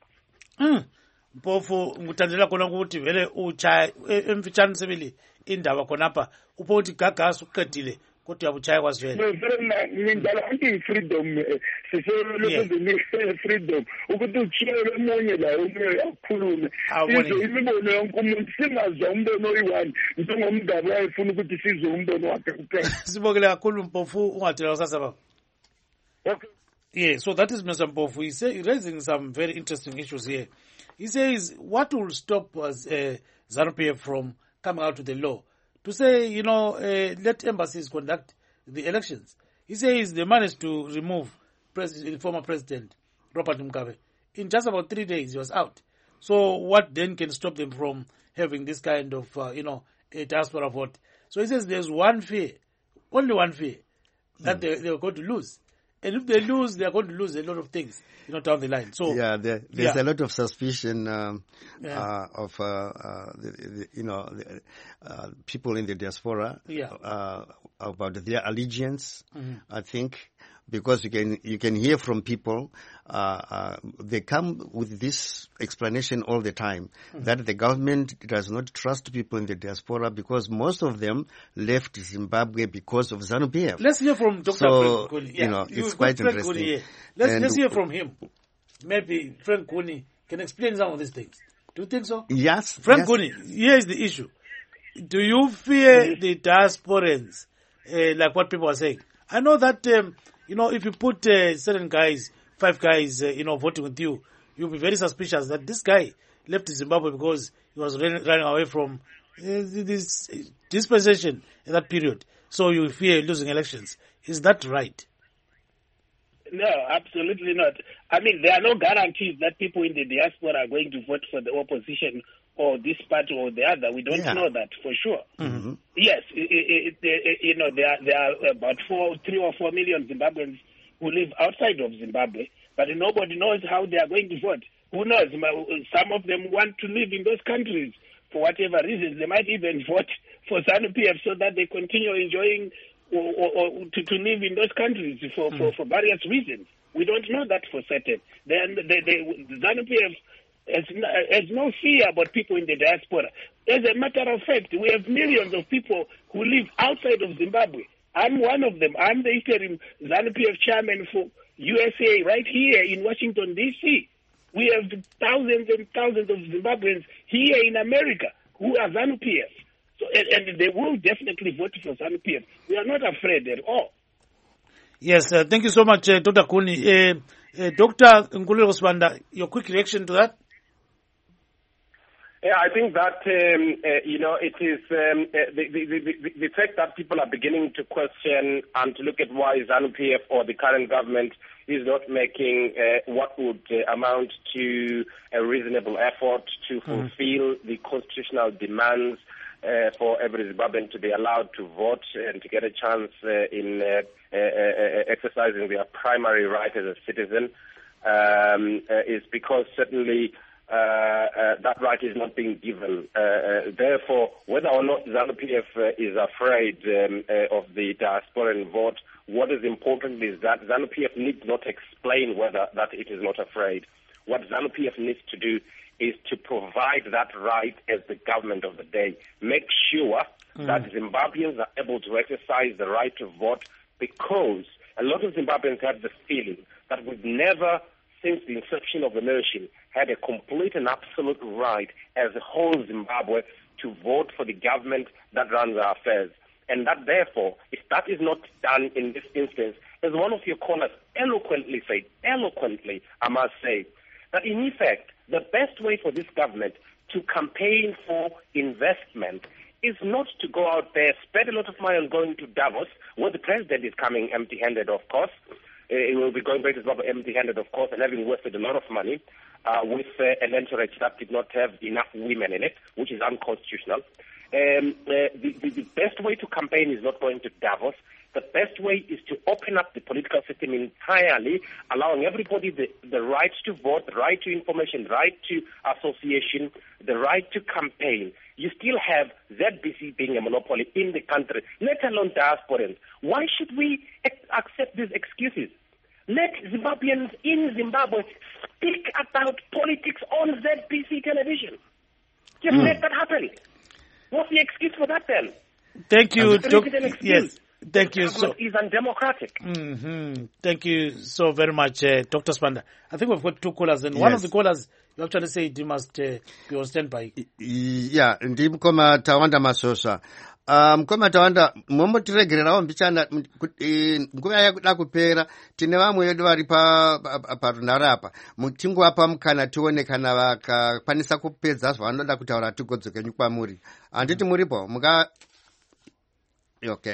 Mpofu nguthandela khona ukuthi vele uchaya emfitshane sebili indaba khonapha upho uthi gagasi uqedile kodwa uyabuchaya kwasivele ngindala anti-freedom siselokuzini freedom ukuthi uchiyele omunye la omunye akukhulume sizwe imibono yonke umuntu singazwa umbono oyi-1 njengomngaba wayefuna ukuthi sizwe umbono wakhe kuphela. Sibongele kakhulu Mpofu ungathela kusasa baba. Okay. Yeah, so that is Mr. Mpofu. He's raising some very interesting issues here. He says, what will stop us, ZANU-PF from coming out with the law to say, let embassies conduct the elections? He says they managed to remove former President Robert Mugabe. In just about 3 days, he was out. So what then can stop them from having this kind of, a diaspora vote? So he says there's one fear, only one fear, that they're going to lose. And if they lose, they are going to lose a lot of things, down the line. So there's a lot of suspicion of people in the diaspora about their allegiance. I think because you can hear from people, they come with this explanation all the time that the government does not trust people in the diaspora because most of them left Zimbabwe because of ZANU-PF. Let's hear from Dr. Frank Kuni. It's quite interesting. Let's hear from him. Maybe Frank Kuni can explain some of these things. Do you think so? Yes. Frank Kuni, here is the issue. Do you fear the diasporans, like what people are saying? I know that, if you put certain guys, 5 guys, voting with you, you'll be very suspicious that this guy left Zimbabwe because he was running away from this dispensation in that period. So you fear losing elections. Is that right? No, absolutely not. I mean, there are no guarantees that people in the diaspora are going to vote for the opposition or this party or the other. We don't know that for sure. Mm-hmm. Yes, there are about 3 or 4 million Zimbabweans who live outside of Zimbabwe, but nobody knows how they are going to vote. Who knows? Some of them want to live in those countries for whatever reasons. They might even vote for ZANU-PF so that they continue enjoying or to live in those countries for various reasons. We don't know that for certain. Then the ZANU-PF has no fear about people in the diaspora. As a matter of fact, we have millions of people who live outside of Zimbabwe. I'm one of them. I'm the interim ZANU-PF chairman for USA right here in Washington, D.C. We have thousands and thousands of Zimbabweans here in America who are ZANU-PF. So, and they will definitely vote for ZANU-PF. We are not afraid at all. Yes, thank you so much, Dr. Kuni. Dr. Nkululeko Sibanda, your quick reaction to that? Yeah, I think that, it is the fact that people are beginning to question and to look at why ZANU-PF or the current government is not making what would amount to a reasonable effort to fulfill the constitutional demands for every Zimbabwean to be allowed to vote and to get a chance in exercising their primary right as a citizen, is because certainly that right is not being given. Therefore, whether or not ZANU-PF is afraid of the diasporan vote, what is important is that ZANU-PF needs not explain whether that it is not afraid. What ZANU-PF needs to do is to provide that right as the government of the day. Make sure that Zimbabweans are able to exercise the right to vote, because a lot of Zimbabweans have the feeling that we've never, since the inception of the nation, had a complete and absolute right as a whole Zimbabwe to vote for the government that runs our affairs. And that therefore, if that is not done in this instance, as one of your callers eloquently said, I must say, that in effect, the best way for this government to campaign for investment is not to go out there, spend a lot of money on going to Davos, where the president is coming empty-handed, of course. He will be going back to Zimbabwe empty-handed, of course, and having wasted a lot of money with an entourage that did not have enough women in it, which is unconstitutional. The best way to campaign is not going to Davos. The best way is to open up the political system entirely, allowing everybody the right to vote, the right to information, the right to association, the right to campaign. You still have ZBC being a monopoly in the country, let alone diasporans. Why should we accept these excuses? Let Zimbabweans in Zimbabwe speak about politics on ZBC television. Just let that happen. What's the excuse for that then? Thank you. Yes. Thank you. So is undemocratic. Thank you so very much, Dr. Sibanda. I think we've got two callers, and one of the callers, you actually said he must be on standby. Yeah, ndimkoma Tawanda Masosha. Mkoma Tawanda, momotiregererawo mbichana nguva yakuda kupera tine vamwe vedu vari parunhare apa tingowapa mukana tione kana vakakwanisa kupedza zvavanoda kutaura tigodzokenyu kwamuri. Handiti muripo okay.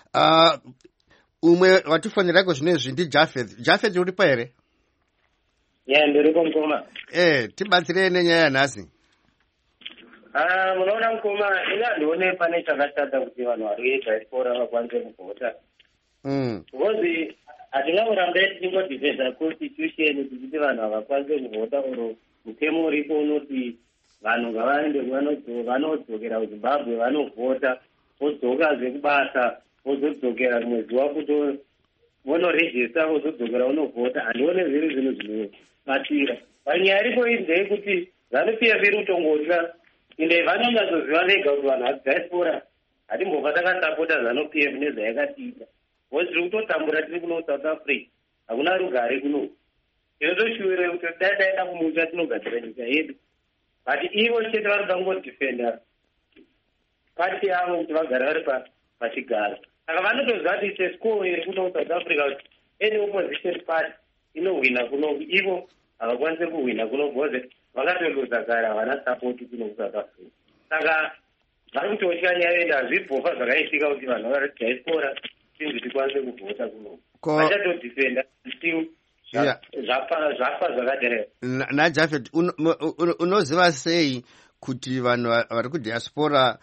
Umwe watifonerako zvinezvi ndiJafeth uripo here? Ndiripo mukoma. Tibatsirei nenyaya yanhasi. Munoona mukoma, ingandione pane chakashata kuti vanhu vari vediaspora vakwanise kuvhota. Because hatingamuramba tichingodhifenda constitution tichiti vanhu havakwanise kuvhota, oro mutemo uripo unoti vanhu ngavaende vanodzokera kuZimbabwe vanovhota, vodzokazve kubasa, vozodzokera rimwe zuva kuti vonorejista, vozodzokera vonovhota. Handione zviri zvinhu zvinobatsira. Panyaya iripo iyi ndeyekuti ZANU-PF iri kutongotya ende vanonyatsoziva vega kuti vanhu vadiaspora hatimbobva takasapota ZANU-PF nezvayakatiita. Because tiri kutotambura tiri kuno South Africa, hakuna rugare kuno. Tinotoshuwira kuti dai taenda kumusha tinogadzira nyika yedu. But ivo chete vari kuda kungodhifenda pati yavo kuti vagare vari pachigaro. Saka vanotoziva kuti sesco iri kuno South Africa kuti any opposition party inohwina kuno, ivo havakwanisi kuhwina kuno because vakatoluza kare havana sapoti kuno South Africa. Saka vari kutotya nyaya ende hazvibhofa zvakaitika kuti vanhu vari diaspora tinzi tikwanise kuvhota kuno. Vachatodhifenda still zvafa zvakadai. naJafeth unoziva sei kuti vanhu vari kudiaspora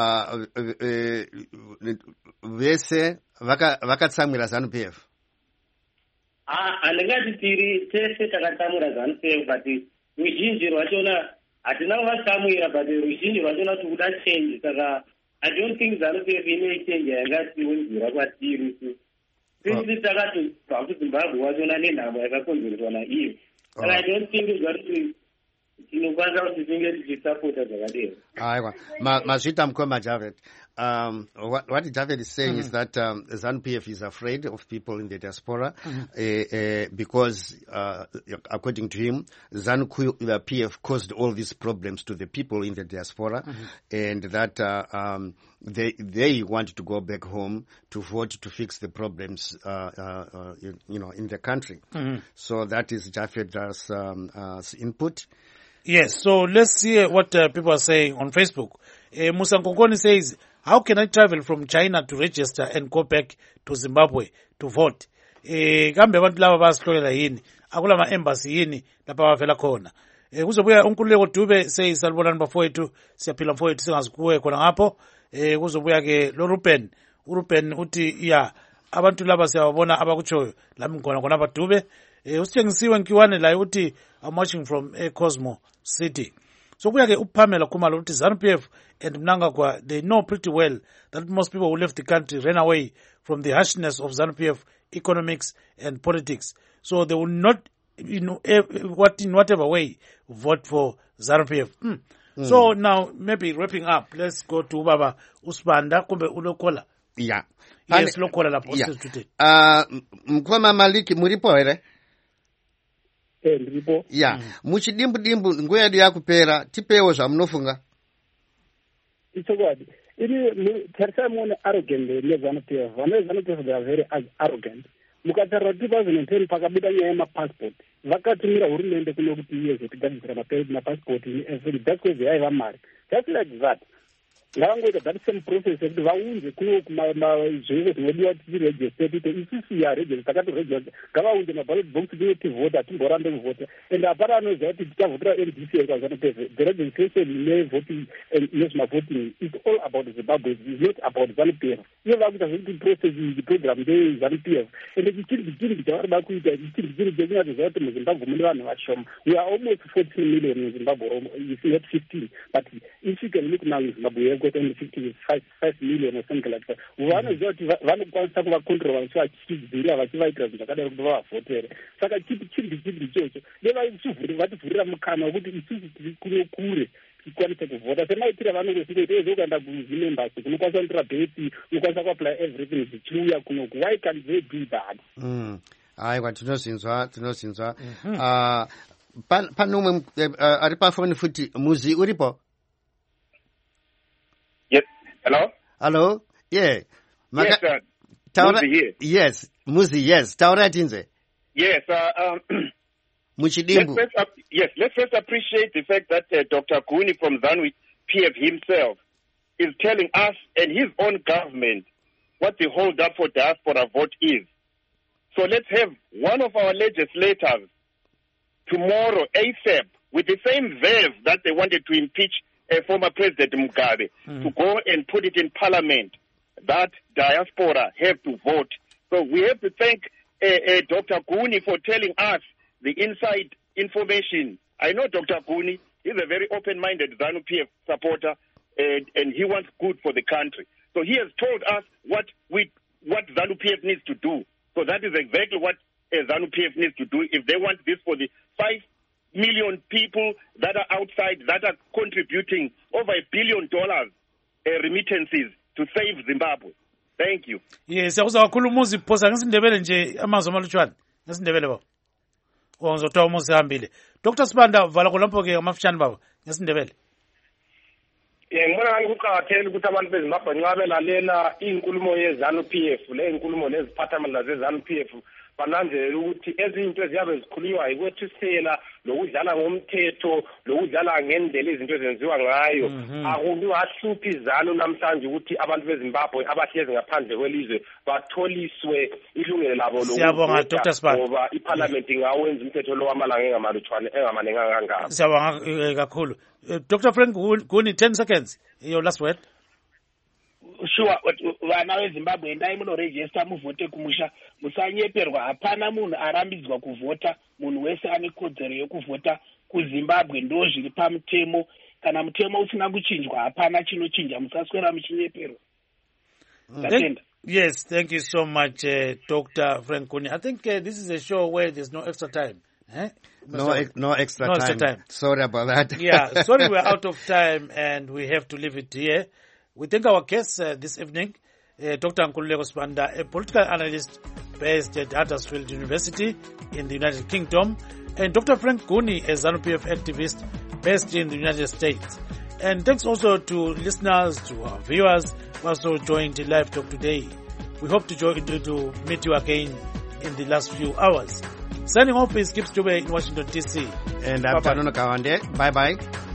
vese vakatsamwira ZANU-PF? Handingati tiri tese takatsamwira ZANU-PF, but ruzhinji rwachona hatina kuvatsamwira, but ruzhinji rwachona tikuda change. Saka I don't think ZANU-PF ine change yangatiunzira kwatiri. Since takatobva kuZimbabwe wachona nenhamo yakakonzerwa naiyo. Saka I don't think kuti tinokwanisa kuti tinge tichisapota zvakadero. Aiwa, mazvita mukoma Javeth. What Javeth is saying is that ZANU-PF is afraid of people in the diaspora because, according to him, ZANU-PF caused all these problems to the people in the diaspora, and that they want to go back home to vote to fix the problems, in the country. So that is Javeth's input. Yes, so let's see what people are saying on Facebook. Musa Nkongoni says, how can I travel from China to register and go back to Zimbabwe to vote? kambe abantu laba basihlolela yini, akula ma-embassy yini lapha abavela khona. Kuzobuya uNkululeko Dube seyisalibonani bafowethu, siyaphila mfowethu singazikuwe khona ngapho. Kuzobuya ke lo uRuben uthi ya abantu laba siyababona abakutshoyo lami ngona khona abadube. Usitshengisiwe Nkiwane laye uthi I'm watching from Cosmo City. So kuya ke uPamela Khumalo uthi ZANU-PF and Mnangagwa, they know pretty well that most people who left the country ran away from the harshness of ZANU-PF economics and politics. So they will not, in whatever way, vote for ZANU-PF. So now, maybe wrapping up, let's go to Baba Usbanda kumbe ulokola. Yeah. Yes, lokola la process today. Mkwama Maliki muripo here? Ndipo. Yeah. Muchidimbu nguya dia kupera tipewo zvamunofunga. Ichokwadi. Ini tarisa muone arrogant le ZANU-PF. Vane ZANU-PF they are very arrogant. Mukatarira 2010 pakabuda nyaya yemapassport. Vakatumira hurumende kuno kuti iye zvekugadzira mapassport that's where yaiva mari. Just like that. Ngavangoita that same process yekuti vaunze kuno zvese zvinodiwa kuti tiregister kuti isusu yaregister takatoregister ngavaunze maballot box kuti tivhota timborambe kuvhota ende hapana anoziva kuti tichavhotera NDC yakazanopeve the registration nevoting nezvimavoting is all about Zimbabwe, is not about ZANU-PF. Ivo vakuita zvekuti process iyi program ndeZANU-PF ende chichirikiri chavarida kuita chichirikiri chekunyatsoziva kuti muZimbabwe mune vanhu vashoma. We are almost 14 million in Zimbabwe, if not 15, but if you can look now in Zimbabwe got only 55 million or something like that. Vanoziva kuti vanokwanisa kuvakontrol vachivachidzira vachivaitira zvinhu zvakadai kuti vavavhotere. Saka chiri ichocho vativhurira mukana wekuti isusu tiri kuno kure tikwanise kuvhota semaitira vanongosingoita ukaenda kuzimembasi kunokwanisa kutora bheti unokwanisa kuapply everything zvichiuya kunoku. Why can't they do that? Aiwa tinozinzwa. Pane umwe ari pafoni futi. Muzi uripo? Yes. Hello? Yeah. Yes, Muzi here. Yes. Muzi, yes. Taura tinze. Yes. Muchidimbu. Let's first appreciate the fact that Dr. Kuni from ZANU-PF himself is telling us and his own government what the hold up for diaspora vote is. So let's have one of our legislators tomorrow, ASAP, with the same verve that they wanted to impeach former President Mugabe, to go and put it in Parliament that diaspora have to vote. So we have to thank Dr. Kuni for telling us the inside information. I know Dr. Kuni is a very open-minded ZANU-PF supporter, and he wants good for the country. So he has told us what ZANU-PF needs to do. So that is exactly what ZANU-PF needs to do if they want this for the 5 million people that are outside that are contributing over $1 billion remittances to save Zimbabwe. Thank you. Yes, akuzakhulu umuzi phosa ngesindebele nje amazwi amalutshwane ngesindebele baba. Ngizothola umuzi hambile. Dr. Sibanda vala kolompo ke amafishane baba ngesindebele. Ngibona ngani kuqakathekile ukuthi abantu beZimbabwe nxa belalela inkulumo yeZANU-PF le inkulumo leziphathamandla zeZANU-PF bananzelela ukuthi ezinto eziyabe zikhulunywa yikwethisela lokudlala ngomthetho lokudlala ngendlela izinto ezenziwa ngayo akungahluphi izanu namhlanje ukuthi abantu beZimbabwe abahlezi ngaphandle kwelizwe batholiswe ilungelo labo lokuvota ngoba iParliament ingawenza umthetho lo wamalanga engamalutshwane engamanenga kangaka. Siyabonga kakhulu. Dr. Frank Guni, 10 seconds. Your last word. Sure, vana veZimbabwe endai munoregister muvote kumusha musanyeperwa. Hapana munhu arambidzwa kuvhota. Munhu wese ane kodzero yekuvhota kuZimbabwe. Ndo zviri pamutemo. Kana mutemo usina kuchinjwa hapana chinochinja. Musaswera muchinyeperwa. Yes, thank you so much, Dr. Frank Kuni. I think this is a show where there's no extra time. No extra time. Sorry about that. Yeah, sorry we're out of time and we have to leave it here. We thank our guests this evening, Dr. Nkululeko Sibanda, a political analyst based at Huddersfield University in the United Kingdom, and Dr. Frank Guni, a ZANU-PF activist based in the United States. And thanks also to listeners, to our viewers who also joined the live talk today. We hope to meet you again in the last few hours. Signing off is Gibbs Dube in Washington, D.C. And I'm Tanono Kawande. Bye-bye.